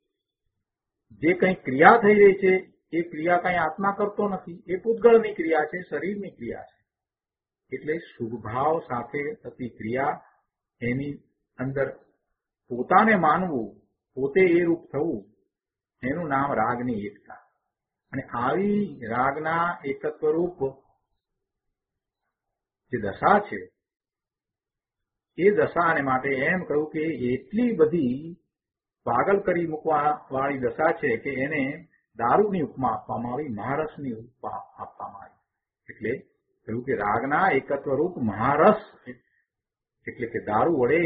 જે કંઈ ક્રિયા થઈ રહી છે એ ક્રિયા કંઈ આત્મા કરતો નથી, એ પૂતગળની ક્રિયા છે, શરીરની ક્રિયા છે. એટલે શુભ ભાવ સાથે થતી ક્રિયા એની અંદર પોતાને માનવું, પોતે એ રૂપ થવું, એનું નામ રાગની એકતા. અને આવી રાગના એકત્વરૂપ જે દશા છે એ દશાને માટે એમ કહ્યું કે એટલી બધી પાગલ કરી મૂકવા વાળી દશા છે કે એને દારૂની ઉપમા આપવામાં આવી, મહારસની ઉપમા આપવામાં આવી. એટલે કહ્યું કે રાગના એકત્વરૂપ મહારસ એટલે કે દારૂ વડે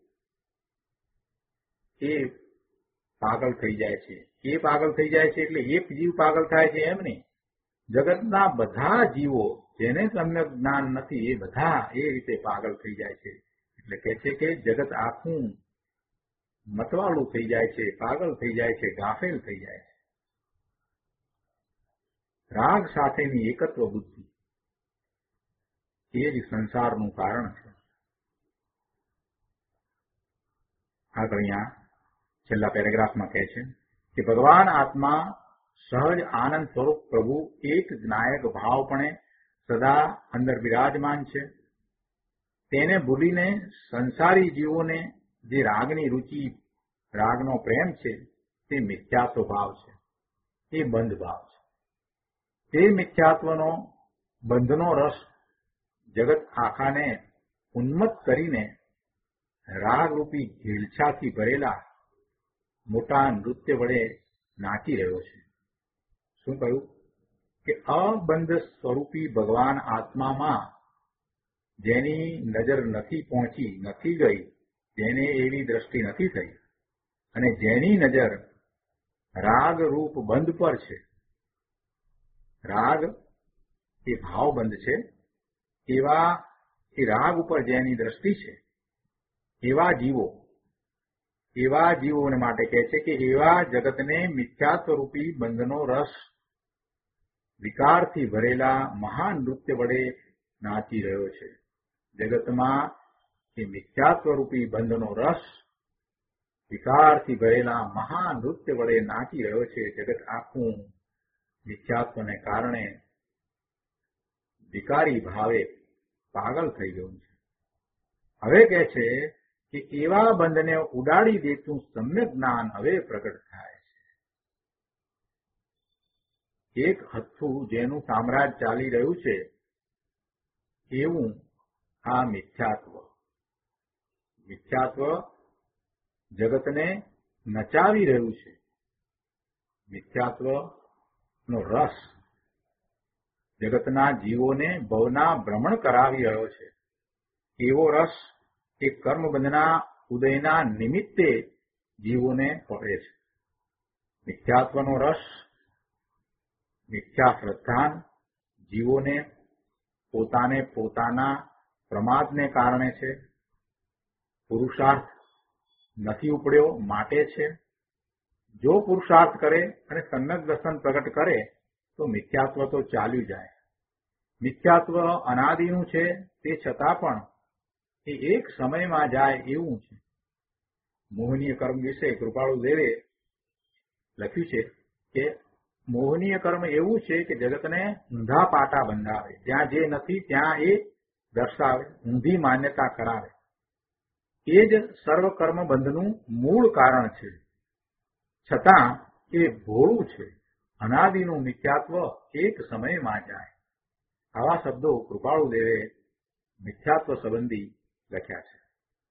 એ પાગલ થઈ જાય છે. એ પાગલ થઈ જાય છે એટલે એક જીવ પાગલ થાય છે એમ નહીં. જગતના બધા જીવો જેને સમ્યક જ્ઞાન નથી એ બધા એ રીતે પાગલ થઈ જાય છે. એટલે કહે છે કે જગત આખું મતવાળું થઈ જાય છે, પાગલ થઈ જાય છે, ગાફેલ થઈ જાય છે. રાગ સાથેની એકત્વ બુદ્ધિ એ જ સંસારનું કારણ છે. આગળ અહીંયા છેલ્લા પેરેગ્રાફમાં કહે છે કે ભગવાન આત્મા સહજ આનંદ સ્વરૂપ પ્રભુ એક જ્ઞાયક ભાવપણે સદા અંદર બિરાજમાન છે. તેને ભૂલીને સંસારી જીવોને જે રાગની રુચિ, રાગનો પ્રેમ છે તે મિથ્યાત્વ ભાવ છે, એ બંધ ભાવ છે. તે મિથ્યાત્વનો બંધનો રસ જગત આખાને ઉન્મત્ત કરીને રાગરૂપી ઘેલછાથી ભરેલા મોટા નૃત્ય વડે નાચી રહ્યો છે. શું કહ્યું કે અબંધ સ્વરૂપી ભગવાન આત્મામાં જેની નજર નથી પહોંચી, નથી ગઈ, જેને એવી દ્રષ્ટિ નથી થઈ અને જેની નજર રાગરૂપ બંધ પર છે, રાગ એ ભાવબંધ છે, એવા એ રાગ ઉપર જેની દ્રષ્ટિ છે એવા જીવો, એવા જીવોને માટે કહે છે કે એવા જગતને મિથ્યાત્વરૂપી બંધનો રસ વિકારથી ભરેલા મહાન નૃત્ય વડે નાચી રહ્યો છે. જગતમાં એ મિથ્યાત્વરૂપી બંધનો રસ વિકારથી ભરેલા મહાન નૃત્ય વડે નાચી રહ્યો છે. જગત આખું મિથ્યાત્વને કારણે વિકારી ભાવે પાગલ થઈ ગયું છે. હવે કહે છે કે એવા બંધને ઉડાડી દેતું સમ્યક જ્ઞાન હવે પ્રગટ થાય છે. એક હથ્થું જેનું સામ્રાજ્ય ચાલી રહ્યું છે એવું આ મિથ્યાત્વ મિથ્યાત્વ જગતને નચાવી રહ્યું છે. મિથ્યાત્વનો રસ જગતના જીવોને ભવના ભ્રમણ કરાવી રહ્યો છે. એવો રસ એ કર્મબંધના ઉદયના નિમિત્તે જીવોને પડે છે. મિથ્યાત્વનો રસ, મિથ્યા શ્રદ્ધાન જીવોને પોતાને પોતાના પ્રમાદને કારણે છે. પુરુષાર્થ નથી ઉપડ્યો માટે છે. જો પુરુષાર્થ કરે અને સમ્યક દર્શન પ્રગટ કરે તો મિથ્યાત્વ તો ચાલ્યું જાય. મિથ્યાત્વ અનાદિનું છે, તે છતાં પણ એ એક સમયમાં જાય એવું છે. મોહનીય કર્મ વિશે કૃપાળુ દેવે લખ્યું છે કે મોહનીય કર્મ એવું છે કે જગતને ઊંધા પાટા બંધાવે, જ્યાં જે નથી ત્યાં એ દર્શાવે, ઊંધી માન્યતા કરાવે. એ જ સર્વ કર્મ બંધનું મૂળ કારણ છે. છતાં એ ભોળું છે. અનાદિનું મિથ્યાત્વ એક સમયમાં જાય. આવા શબ્દો કૃપાળુ દેવે મિથ્યાત્વ સંબંધી લખ્યા છે.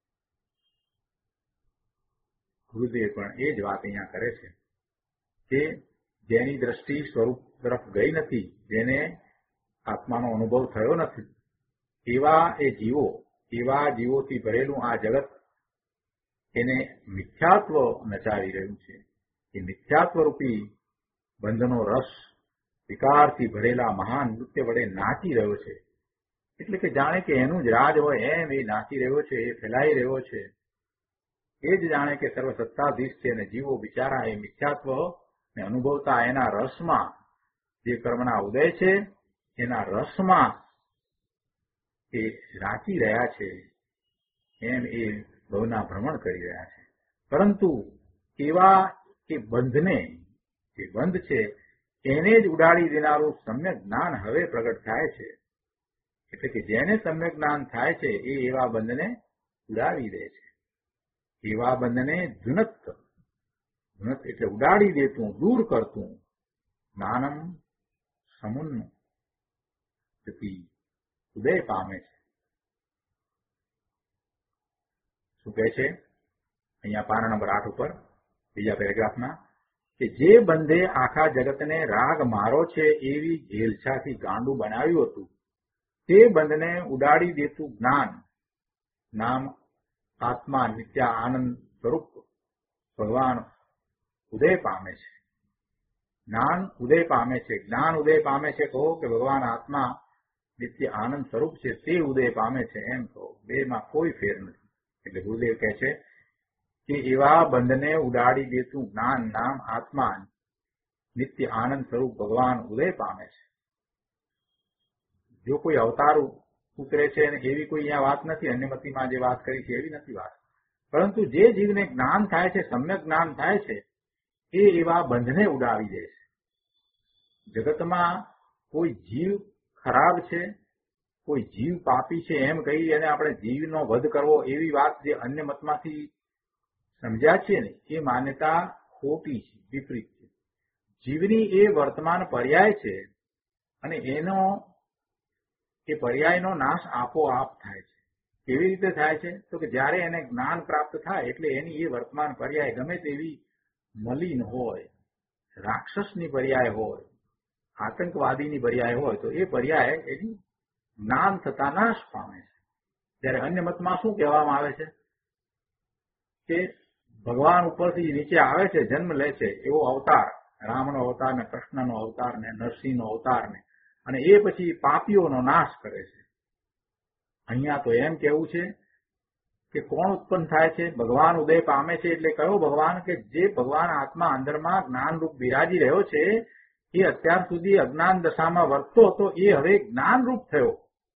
ગુરુદેવ પણ એ જ વાત અહીંયા કરે છે કે જેની દ્રષ્ટિ સ્વરૂપ તરફ ગઈ નથી, જેને આત્માનો અનુભવ થયો નથી, એવા એ જીવો, એવા જીવોથી ભરેલું આ જગત એને મિથ્યાત્વ નચાવી રહ્યું છે. એ મિથ્યાત્વરૂપી બંધનો રસ વિકારથી ભરેલા મહાન નૃત્ય વડે નાચી રહ્યો છે. એટલે કે જાણે કે એનું જ રાજ હોય એમ એ નાચી રહ્યો છે, એ ફેલાઈ રહ્યો છે. એ જ જાણે કે સર્વસત્તાધીશ છે અને જીવો બિચારા એ મિથ્યાત્વ ને અનુભવતા એના રસમાં, જે કર્મના ઉદય છે એના રસમાં એ નાચી રહ્યા છે, એમ એ ભવના ભ્રમણ કરી રહ્યા છે. પરંતુ એવા એ બંધને, જે બંધ છે એને જ ઉડાડી દેનારું સમ્યક જ્ઞાન હવે પ્રગટ થાય છે. એટલે કે જેને સમ્યક જ્ઞાન થાય છે એ એવા બંધને ઉડાવી દે છે. એવા બંધને ધુનત, ધુનત એટલે ઉડાડી દેતું, દૂર કરતું, જ્ઞાનમ સમુન્ન ઉદય પામે છે. શું કહે છે અહીંયા પાના નંબર આઠ ઉપર બીજા પેરેગ્રાફમાં કે જે બંધે આખા જગતને રાગ મારો છે એવી ઘેલછાથી ગાંડું બનાવ્યું હતું, તે બંધને ઉડાડી દેતું જ્ઞાન નામ આત્મા નિત્ય આનંદ સ્વરૂપ ભગવાન ઉદય પામે છે. જ્ઞાન ઉદય પામે છે. જ્ઞાન ઉદય પામે છે કહો કે ભગવાન આત્મા નિત્ય આનંદ સ્વરૂપ છે તે ઉદય પામે છે એમ કહો. બેમાં કોઈ ફેર નથી. એટલે ગુરુદેવ કહે છે કે એવા બંધને ઉડાડી દેતું જ્ઞાન નામ આત્મા નિત્ય આનંદ સ્વરૂપ ભગવાન ઉદય પામે છે. જો કોઈ અવતાર ઉતરે છે અને એવી કોઈ અહીંયા વાત નથી. અન્યમતીમાં જે વાત કરી છે એવી નથી વાત. પરંતુ જે જીવને જ્ઞાન થાય છે, સમ્યક જ્ઞાન થાય છે, એ એવા બંધને ઉડાવી દે છે. જગતમાં કોઈ જીવ ખરાબ છે, કોઈ જીવ પાપી છે એમ કહી અને આપણે જીવનો વધ કરવો એવી વાત જે અન્ય મતમાંથી સમજ્યા છે ને એ માન્યતા ખોટી છે, વિપરીત છે. જીવની એ વર્તમાન પર્યાય છે અને એનો એ પર્યાયનો નાશ આપોઆપ થાય છે. કેવી રીતે થાય છે? તો કે જ્યારે એને જ્ઞાન પ્રાપ્ત થાય એટલે એની એ વર્તમાન પર્યાય ગમે તેવી મલિન હોય, રાક્ષસની પર્યાય હોય, આતંકવાદીની પર્યાય હોય તો એ પર્યાય એની જ્ઞાન થતા નાશ પામે છે. ત્યારે અન્ય મતમાં શું કહેવામાં આવે છે કે ભગવાન ઉપરથી નીચે આવે છે, જન્મ લે છે એવો અવતાર, રામનો અવતાર ને કૃષ્ણનો અવતાર ને નરસિંહનો અવતાર ને, અને એ પછી પાપીઓનો નાશ કરે છે. અહીંયા તો એમ કેવું છે કે કોણ ઉત્પન્ન થાય છે? ભગવાન ઉદય પામે છે. એટલે કયો ભગવાન? કે જે ભગવાન આત્મા અંદરમાં જ્ઞાનરૂપ બિરાજી રહ્યો છે એ અત્યાર સુધી અજ્ઞાન દશામાં વર્તતો હતો એ હવે જ્ઞાનરૂપ થયો.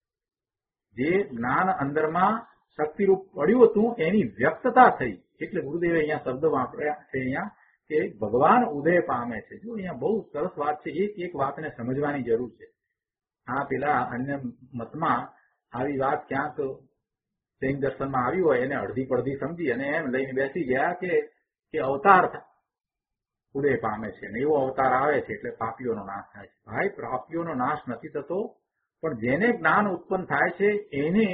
જે જ્ઞાન અંદરમાં શક્તિરૂપ પડ્યું હતું એની વ્યક્તતા થઈ. એટલે ગુરુદેવે અહીંયા શબ્દ વાપર્યા છે અહીંયા કે ભગવાન ઉદય પામે છે. જો અહીંયા બહુ સરસ વાત છે. એક એક વાતને સમજવાની જરૂર છે. આ પેલા અન્ય મતમાં આવી વાત ક્યાંક જૈન દર્શનમાં આવી હોય એને અડધી પડધી સમજી અને એમ લઈને બેસી ગયા કે કે અવતાર ઉદય પામે છે ને એવો અવતાર આવે છે એટલે પાપીઓનો નાશ થાય છે. ભાઈ, પાપીઓનો નાશ નથી થતો, પણ જેને જ્ઞાન ઉત્પન્ન થાય છે એને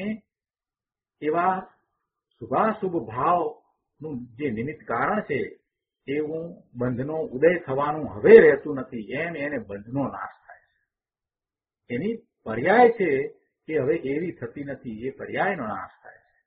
એવા શુભાશુભ ભાવનું જે નિમિત્ત કારણ છે એવું બંધનો ઉદય થવાનું હવે રહેતું નથી. એમ એને બંધનો નાશ થાય છે. એની પર્યાય છે એ હવે એવી થતી નથી. એ પર્યાયનો નાશ થાય છે.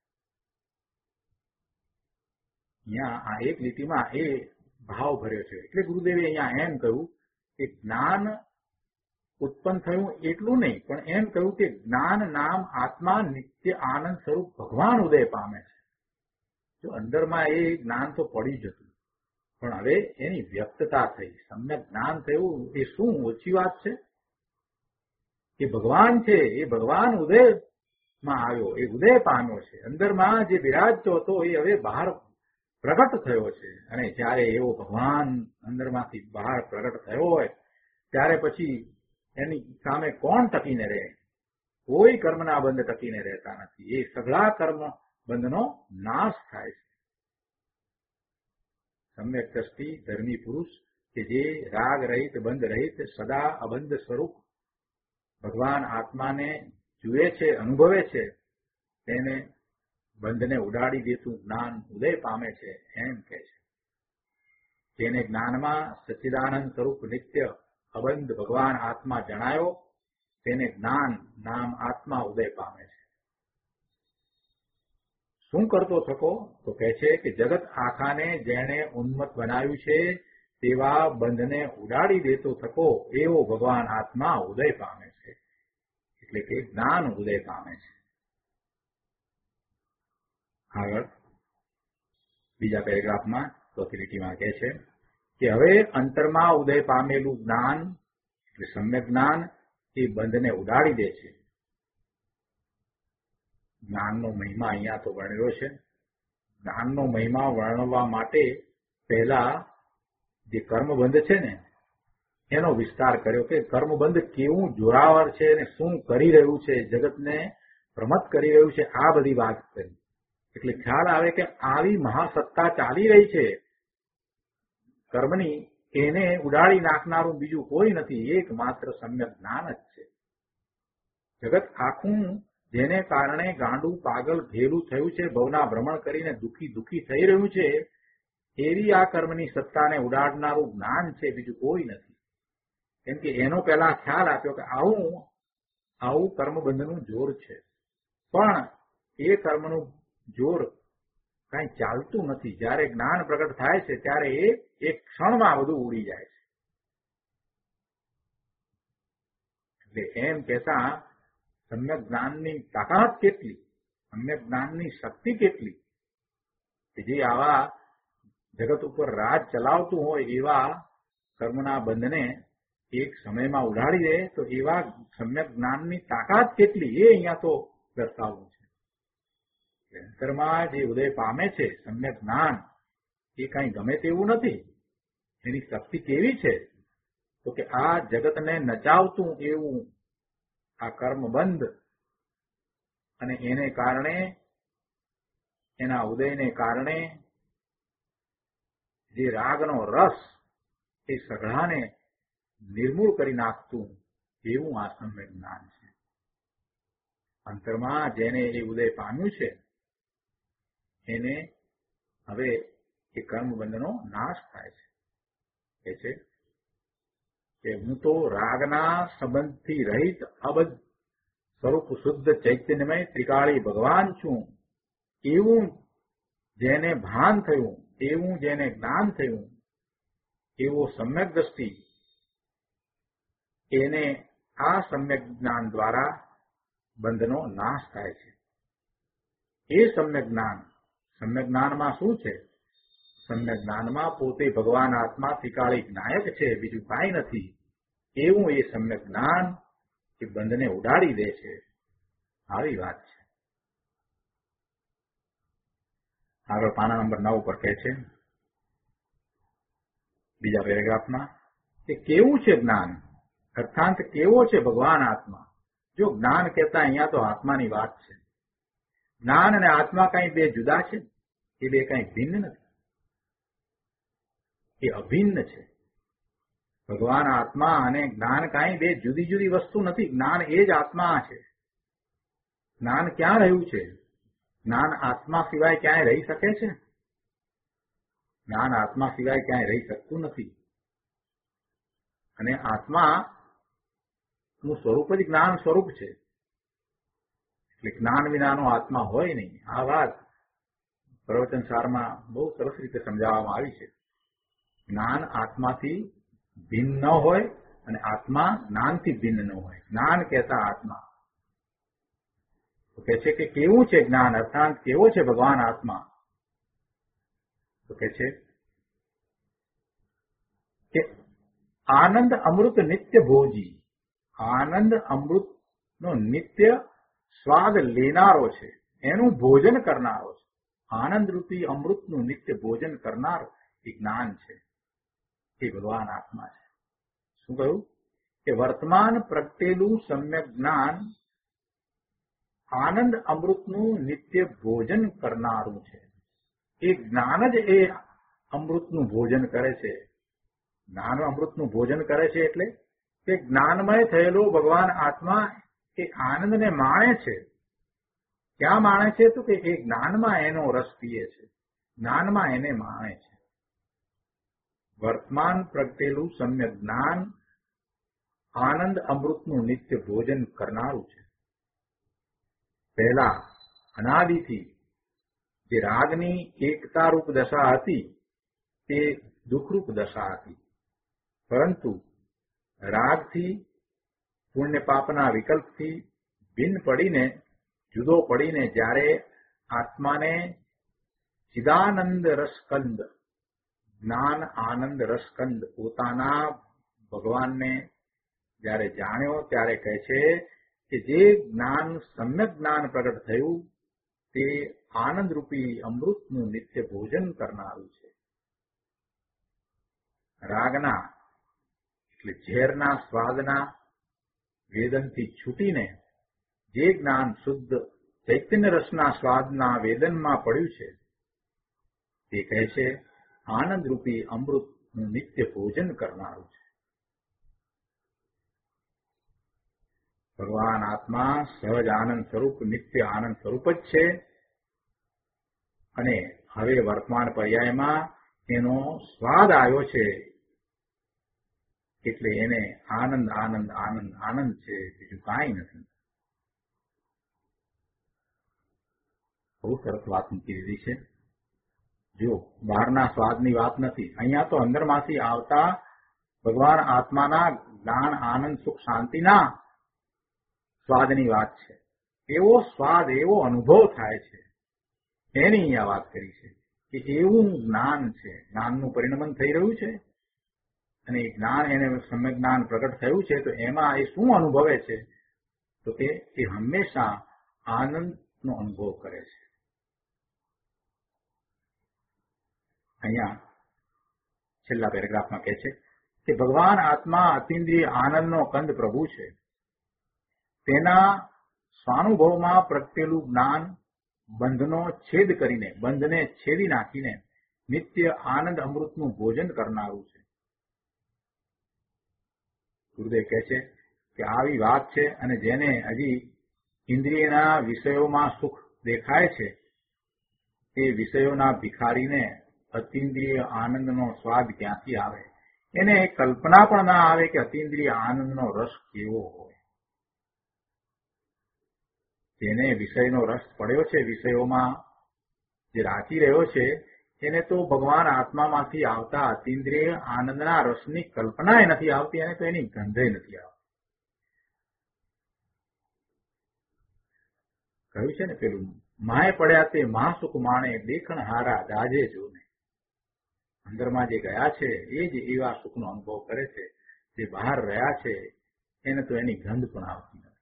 અહીંયા આ એક લીટીમાં એ ભાવ ભર્યો છે. એટલે ગુરુદેવે અહીંયા એમ કહ્યું કે જ્ઞાન ઉત્પન્ન થયું એટલું નહીં, પણ એમ કહ્યું કે જ્ઞાન નામ આત્મા નિત્ય આનંદ સ્વરૂપ ભગવાન ઉદય પામે છે. જો અંદરમાં એ જ્ઞાન તો પડી જતું, પણ હવે એની વ્યક્તતા થઈ, સમ્યક જ્ઞાન થયું. એ શું ઓછી વાત છે? એ ભગવાન છે. એ ભગવાન ઉદયમાં આવ્યો, એ ઉદય પામ્યો છે. અંદરમાં જે બિરાજતો હતો એ હવે બહાર પ્રગટ થયો છે. અને જ્યારે એવો ભગવાન અંદરમાંથી બહાર પ્રગટ થયો હોય ત્યારે પછી એની સામે કોણ ટકીને રહે? કોઈ કર્મના બંધ ટકીને રહેતા નથી. એ સઘળા કર્મ બંધનો નાશ થાય છે. સમ્યક દ્રષ્ટિ ધર્મી પુરુષ કે જે રાગ રહિત બંધ રહિત સદા અબંધ સ્વરૂપ ભગવાન આત્માને જુએ છે, અનુભવે છે, તેને બંધને ઉડાડી દેતું જ્ઞાન ઉદય પામે છે એમ કહે છે. જેને જ્ઞાનમાં સચ્ચિદાનંદ સ્વરૂપ નિત્ય અબંધ ભગવાન આત્મા જણાયો તેને જ્ઞાન નામ આત્મા ઉદય પામે છે. શું કરતો થકો? તો કહે છે કે જગત આખાને જેણે ઉન્મત્ત બનાવ્યું છે તેવા બંધને ઉડાડી દેતો થકો એવો ભગવાન આત્મા ઉદય પામે છે. એટલે કે જ્ઞાન ઉદય પામે છે. આગળ બીજા પેરેગ્રાફમાં ચોથી લીટીમાં કહે છે કે હવે અંતરમાં ઉદય પામેલું જ્ઞાન એટલે સમ્યક જ્ઞાન એ બંધને ઉડાડી દે છે. જ્ઞાનનો મહિમા અહીંયા તો વર્ણ્યો છે. જ્ઞાનનો મહિમા વર્ણવવા માટે પહેલા જે કર્મબંધ છે ને એનો વિસ્તાર કર્યો કે કર્મબંધ કેવું જોરાવર છે અને શું કરી રહ્યું છે, જગતને પ્રમત્ત કરી રહ્યું છે, આ બધી વાત કરી. એટલે ખ્યાલ આવે કે આવી મહાસત્તા ચાલી રહી છે કર્મની, એને ઉડાડી નાખનારું બીજું કોઈ નથી, એકમાત્ર સમ્યક જ્ઞાન જ છે. જગત આખું જેને કારણે ગાંડું પાગલ ઘેલું થયું છે, ભવના ભ્રમણ કરીને દુઃખી દુઃખી થઈ રહ્યું છે, એવી આ કર્મની સત્તાને ઉડાડનારું જ્ઞાન છે, બીજું કોઈ નથી. કેમ કે એનો પહેલા ખ્યાલ આપ્યો કે આવું આવું કર્મબંધનું જોર છે, પણ એ કર્મનું જોર કઈ ચાલતું નથી. જયારે જ્ઞાન પ્રગટ થાય છે ત્યારે એ એક ક્ષણમાં બધું ઉડી જાય છે. એટલે એમ કહેતા સમ્યક જ્ઞાનની તાકાત કેટલી, સમ્યક જ્ઞાનની શક્તિ કેટલી કે જે આવા જગત ઉપર રાજ ચલાવતું હોય એવા કર્મના બંધને એક સમયમાં ઉડાડી દે, તો એવા સમ્યક જ્ઞાનની તાકાત કેટલી એ અહીંયા તો દર્શાવવું છે. અંતરમાં જે ઉદય પામે છે સમ્યક જ્ઞાન એ કઈ ગમે તેવું નથી. એની શક્તિ કેવી છે તો કે આ જગતને નચાવતું એવું આ કર્મબંધ અને એને કારણે એના ઉદયને કારણે જે રાગનો રસ એ સઘળાને નિર્મૂળ કરી નાખતું એવું આ સમ્યક જ્ઞાન છે. અંતરમાં જેને એ ઉદય પામ્યું છે એને હવે એ કર્મબંધનો નાશ થાય છે. કે છે કે હું તો રાગના સંબંધથી રહિત અબદ્ધ સ્વરૂપ શુદ્ધ ચૈતન્યમય ત્રિકાળી ભગવાન છું એવું જેને ભાન થયું, એવું જેને જ્ઞાન થયું, એવો સમ્યક દ્રષ્ટિ એને આ સમ્યક જ્ઞાન દ્વારા બંધનો નાશ થાય છે. એ સમ્યક જ્ઞાન, સમ્યક જ્ઞાનમાં શું છે? સમ્યક જ્ઞાનમાં પોતે ભગવાન આત્મા ત્રિકાળી નાયક છે, બીજું કાંઈ નથી. એવું એ સમ્યક જ્ઞાન એ બંધને ઉડાડી દે છે. આવી વાત છે. આગળ પાના નંબર નવ પર કહે છે બીજા પેરેગ્રાફમાં કે કેવું છે જ્ઞાન, અર્થાંત કેવો છે ભગવાન આત્મા. જો જ્ઞાન કહેતા અહીંયા તો આત્માની વાત છે. જ્ઞાન અને આત્મા કઈ બે જુદા છે? એ બે કઈ ભિન્ન નથી, એ અભિન્ન છે. ભગવાન આત્મા અને જ્ઞાન કઈ બે જુદી જુદી વસ્તુ નથી. જ્ઞાન એ જ આત્મા છે. જ્ઞાન ક્યાં રહ્યું છે? જ્ઞાન આત્મા સિવાય ક્યાંય રહી શકે છે? જ્ઞાન આત્મા સિવાય ક્યાંય રહી શકતું નથી. અને આત્મા નું સ્વરૂપ જ જ્ઞાન સ્વરૂપ છે. એટલે જ્ઞાન વિનાનો આત્મા હોય નહીં. આ વાત પ્રવચન સારમાં બહુ સરસ રીતે સમજાવવામાં આવી છે. જ્ઞાન આત્માથી ભિન્ન ન હોય અને આત્મા જ્ઞાનથી ભિન્ન ન હોય. જ્ઞાન કહેતા આત્મા. તો કહે છે કે કેવું છે જ્ઞાન, અર્થાત કેવો છે ભગવાન આત્મા? તો કહે છે કે આનંદ અમૃત નિત્ય ભોજી, આનંદ અમૃત નો નિત્ય સ્વાદ લેનારો છે, એનું ભોજન કરનારો છે. આનંદ રૂપી અમૃતનું નિત્ય ભોજન કરનાર એ જ્ઞાન છે, એ ભગવાન આત્મા છે. શું કહ્યું? કે વર્તમાન પ્રગટેલું સમ્યક જ્ઞાન આનંદ અમૃતનું નિત્ય ભોજન કરનારું છે. એ જ્ઞાન જ એ અમૃતનું ભોજન કરે છે. જ્ઞાન અમૃતનું ભોજન કરે છે એટલે કે જ્ઞાનમય થયેલો ભગવાન આત્મા એ આનંદને માણે છે. ક્યાં માણે છે? તો કે એ જ્ઞાનમાં એનો રસ પીએ છે, જ્ઞાનમાં એને માણે છે. વર્તમાન પ્રગટેલું સમ્યક જ્ઞાન આનંદ અમૃતનું નિત્ય ભોજન કરનારું છે. પહેલા અનાદિથી જે રાગની એકતા રૂપ દશા હતી તે દુઃખરૂપ દશા હતી. પરંતુ રાગથી પુણ્ય પાપના વિકલ્પથી ભિન્ન પડીને, જુદો પડીને જ્યારે આત્માને ચિદાનંદ રસકંદ, જ્ઞાન આનંદ રસકંદ પોતાના ભગવાનને જ્યારે જાણ્યો ત્યારે કહે છે કે જે જ્ઞાન સમ્યક જ્ઞાન પ્રગટ થયું તે આનંદરૂપી અમૃતનું નિત્ય ભોજન કરનારું છે. રાગના એટલે ઝેરના સ્વાદના વેદનથી છૂટીને જે જ્ઞાન શુદ્ધ ચૈતન્ય રસના સ્વાદના વેદનમાં પડ્યું છે તે કહે છે આનંદરૂપી અમૃતનું નિત્ય ભોજન કરનારું છે. ભગવાન આત્મા સહજ આનંદ સ્વરૂપ, નિત્ય આનંદ સ્વરૂપ જ છે. અને હવે વર્તમાન પર્યાયમાં એનો સ્વાદ આવ્યો છે એટલે એને આનંદ આનંદ આનંદ આનંદ છે, બીજું કાંઈ નથી. બહુ સરસ વાત મૂકી દીધી છે. જો બહારના સ્વાદની વાત નથી, અહીંયા તો અંદરમાંથી આવતા ભગવાન આત્માના જ્ઞાન, આનંદ, સુખ, શાંતિના સ્વાદની વાત છે. એવો સ્વાદ, એવો અનુભવ થાય છે, એની અહીંયા વાત કરી છે કે એવું જ્ઞાન છે, જ્ઞાનનું પરિણમન થઈ રહ્યું છે અને એ જ્ઞાન, એને સમ્યક જ્ઞાન પ્રગટ થયું છે. તો એમાં એ શું અનુભવે છે? તો કે એ હંમેશા આનંદનો અનુભવ કરે છે. અહીંયા છેલ્લા પેરેગ્રાફમાં કહે છે કે ભગવાન આત્મા અતિન્દ્રિય આનંદનો કંદ પ્રભુ છે. તેના સ્વાનુભવમાં પ્રગટેલું જ્ઞાન બંધનો છેદ કરીને, બંધને છેદી નાખીને નિત્ય આનંદ અમૃતનું ભોજન કરનારું છે. ગુરુદેવ કહે છે કે આવી વાત છે, અને જેને હજી ઇન્દ્રિયના વિષયોમાં સુખ દેખાય છે તે વિષયોના ભિખારીને અતિન્દ્રિય આનંદનો સ્વાદ ક્યાંથી આવે? એને કલ્પના પણ ના આવે કે અતિન્દ્રિય આનંદનો રસ કેવો હોય. જેને વિષયનો રસ પડ્યો છે, વિષયોમાં જે રાચી રહ્યો છે, એને તો ભગવાન આત્મામાંથી આવતા અતિન્દ્રિય આનંદના રસની કલ્પના નથી આવતી, અને તો એની ગંધે નથી આવતી. કહ્યું છે ને પેલું, માય પડ્યા તે મહાસુખ માણે, દેખણ હારા દાજે જોને. અંદરમાં જે ગયા છે એ જ એવા સુખનો અનુભવ કરે છે. જે બહાર રહ્યા છે એને તો એની ગંધ પણ આવતી નથી.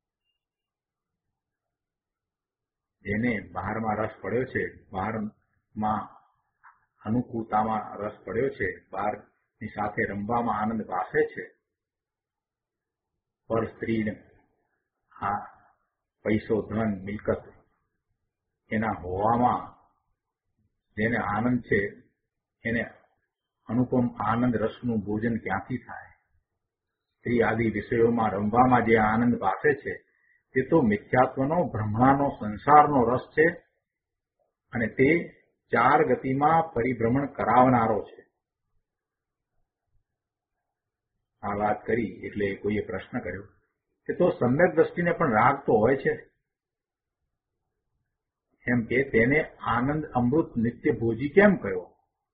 જેને બહારમાં રસ પડ્યો છે, બહારમાં અનુકૂળતામાં રસ પડ્યો છે, બહારની સાથે રમવામાં આનંદ પાસે છે, પર સ્ત્રીને આ પૈસો, ધન, મિલકત એના હોવામાં જેને આનંદ છે, એને અનુપમ આનંદ રસનું ભોજન ક્યાંથી થાય? સ્ત્રી આદિ વિષયોમાં રમવામાં જે આનંદ પાસે છે તે તો મિથ્યાત્વનો, ભ્રમણાનો, સંસારનો રસ છે, અને તે ચાર ગતિમાં પરિભ્રમણ કરાવનારો છે. આ વાત કરી એટલે કોઈએ પ્રશ્ન કર્યો કે તો સમ્યક દ્રષ્ટિને પણ રાગ તો હોય છે, એમ કે તેને આનંદ અમૃત નિત્ય ભોજી કેમ કહ્યો?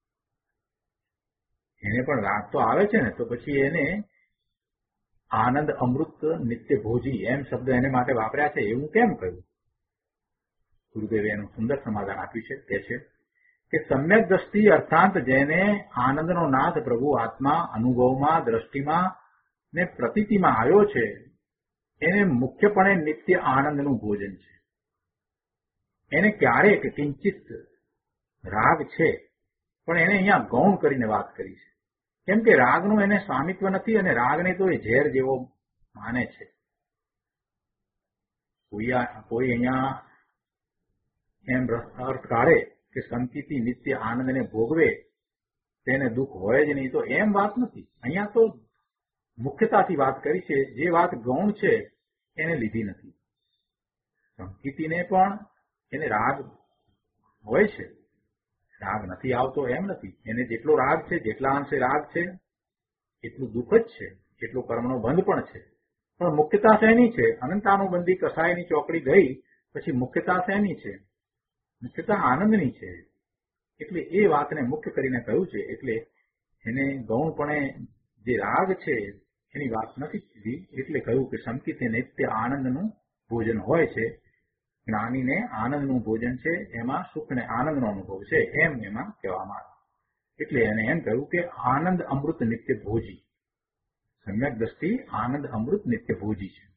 એને પણ રાગ તો આવે છે ને, તો પછી એને આનંદ અમૃત નિત્ય ભોજી એમ શબ્દ એને માટે વાપર્યા છે, એવું કેમ કહ્યું? ગુરુદેવે એનું સુંદર સમાધાન આપ્યું છે. તે છે કે સમ્યક દ્રષ્ટિ અર્થાત જેને આનંદનો નાથ પ્રભુ આત્મા અનુભવમાં, દ્રષ્ટિમાં ને પ્રતીતિમાં આવ્યો છે, એને મુખ્યપણે નિત્ય આનંદનું ભોજન છે. એને ક્યારેક કિંચિત રાગ છે, પણ એને અહીંયા ગૌણ કરીને વાત કરી છે. કેમ કે રાગનું એને સ્વામિત્વ નથી, અને રાગને તો એ ઝેર જેવો માને છે. કોઈ અહીંયા એમ અર્થ કાઢે કે સંકિતિ નિત્ય આનંદને ભોગવે તેને દુઃખ હોય જ નહીં, તો એમ વાત નથી. અહીંયા તો મુખ્યતાથી વાત કરી છે. જે વાત ગૌણ છે એને લીધી નથી. સંકિતિને પણ એને રાગ હોય છે, રાગ નથી આવતો એમ નથી. એને જેટલો રાગ છે, જેટલા અંશે રાગ છે એટલું દુઃખ જ છે, એટલો કર્મનો બંધ પણ છે. પણ મુખ્યતા શેની છે? અનંતાનુબંધી કસાયની ચોકડી ગઈ પછી મુખ્યતા શેની છે? મુખ્યતા આનંદની છે. એટલે એ વાતને મુખ્ય કરીને કહ્યું છે. એટલે એને ગૌણપણે જે રાગ છે એની વાત નથી કીધી. એટલે કહ્યું કે સંકિત નિત્ય આનંદનું ભોજન હોય છે. જ્ઞાનીને આનંદનું ભોજન છે, એમાં સુખ ને આનંદનો અનુભવ છે, એમ એમાં કહેવામાં આવે. એટલે એને એમ કહ્યું કે આનંદ અમૃત નિત્ય ભોજી. સમ્યક દ્રષ્ટિ આનંદ અમૃત નિત્ય ભોજી છે.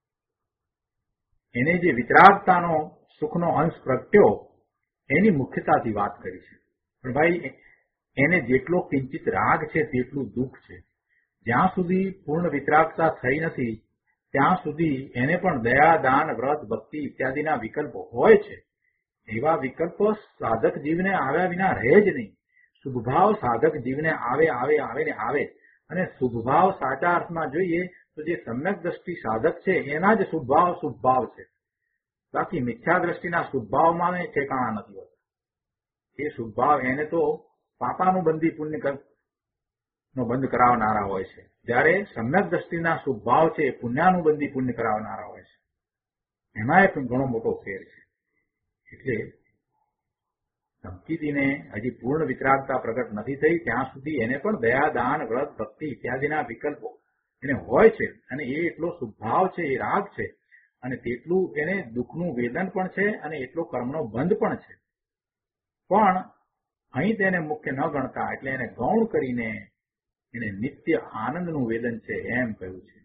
એને જે વિતરાગતાનો સુખનો અંશ પ્રગટ્યો એની મુખ્યતાથી વાત કરી છે. પણ ભાઈ એને જેટલો કિંચિત રાગ છે તેટલું દુઃખ છે. જ્યાં સુધી પૂર્ણ વિતરાગતા થઈ નથી ત્યાં સુધી એને પણ દયા, દાન, વ્રત, ભક્તિ ઇત્યાદિના વિકલ્પો હોય છે. એવા વિકલ્પો સાધક જીવને આવ્યા વિના રહે જ નહીં. શુભભાવ સાધક જીવને આવે આવે આવે ને આવે. અને શુભભાવ સાચા અર્થમાં જોઈએ તો જે સમ્યક દ્રષ્ટિ સાધક છે એના જ શુભભાવ શુભભાવ છે. બાકી મિથ્યા દ્રષ્ટિના શુભભાવમાં ઠેકાણા નથી હોતા. એ શુભભાવ એને તો પાપાનું બંધી પુણ્ય નો બંધ કરાવનારા હોય છે, જ્યારે સમ્યક દ્રષ્ટિના શુભભાવ છે પુણ્યાનુબંધી પુણ્ય કરાવનારા હોય છે. એમાં એક ઘણો મોટો ફેર છે. એટલે સંકિતીને હજી પૂર્ણ વિતરાગતા પ્રગટ નથી થઈ ત્યાં સુધી એને પણ દયા, દાન, વ્રત, ભક્તિ ઇત્યાદિના વિકલ્પો એને હોય છે અને એ એટલો સ્વભાવ છે, એ રાગ છે અને તેટલું એને દુઃખનું વેદન પણ છે અને એટલો કર્મનો બંધ પણ છે. પણ અહીં તેને મુખ્ય ન ગણતા એટલે એને ગૌણ કરીને એને નિત્ય આનંદનું વેદન છે એમ કહ્યું છે.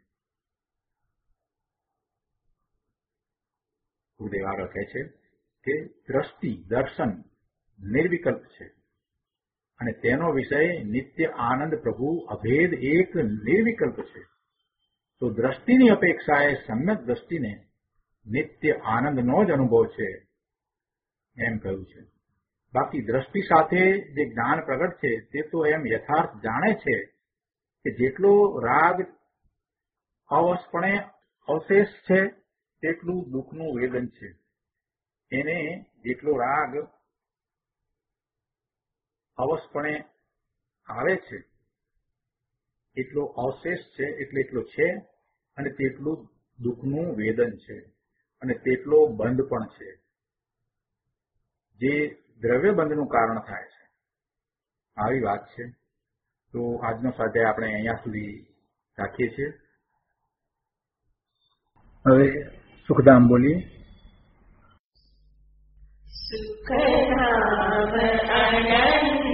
ગુરુદેવ કહે છે કે દ્રષ્ટિ, દર્શન નિર્વિકલ્પ છે અને તેનો વિષય નિત્ય આનંદ પ્રભુ અભેદ એક નિર્વિકલ્પ છે. તો દ્રષ્ટિની અપેક્ષાએ સમ્યક દ્રષ્ટિને નિત્ય આનંદનો જ અનુભવ છે એમ કહ્યું છે. બાકી દ્રષ્ટિ સાથે જે જ્ઞાન પ્રગટ છે તે તો એમ યથાર્થ જાણે છે કે જેટલો રાગ અવશપણે અવશેષ છે તેટલું દુઃખનું વેદન છે. એને જેટલો રાગ અવશપણે આવે છે એટલો અવશેષ છે એટલે એટલો છે અને તેટલું દુઃખનું વેદન છે અને તેટલો બંધ પણ છે જે દ્રવ્ય બંધનું કારણ થાય છે. આવી વાત છે. તો આજનો સ્વાધ્યાય આપણે અહીંયા સુધી રાખીએ છીએ. હવે સુખધામ બોલીએ. સુખધામ આનંદ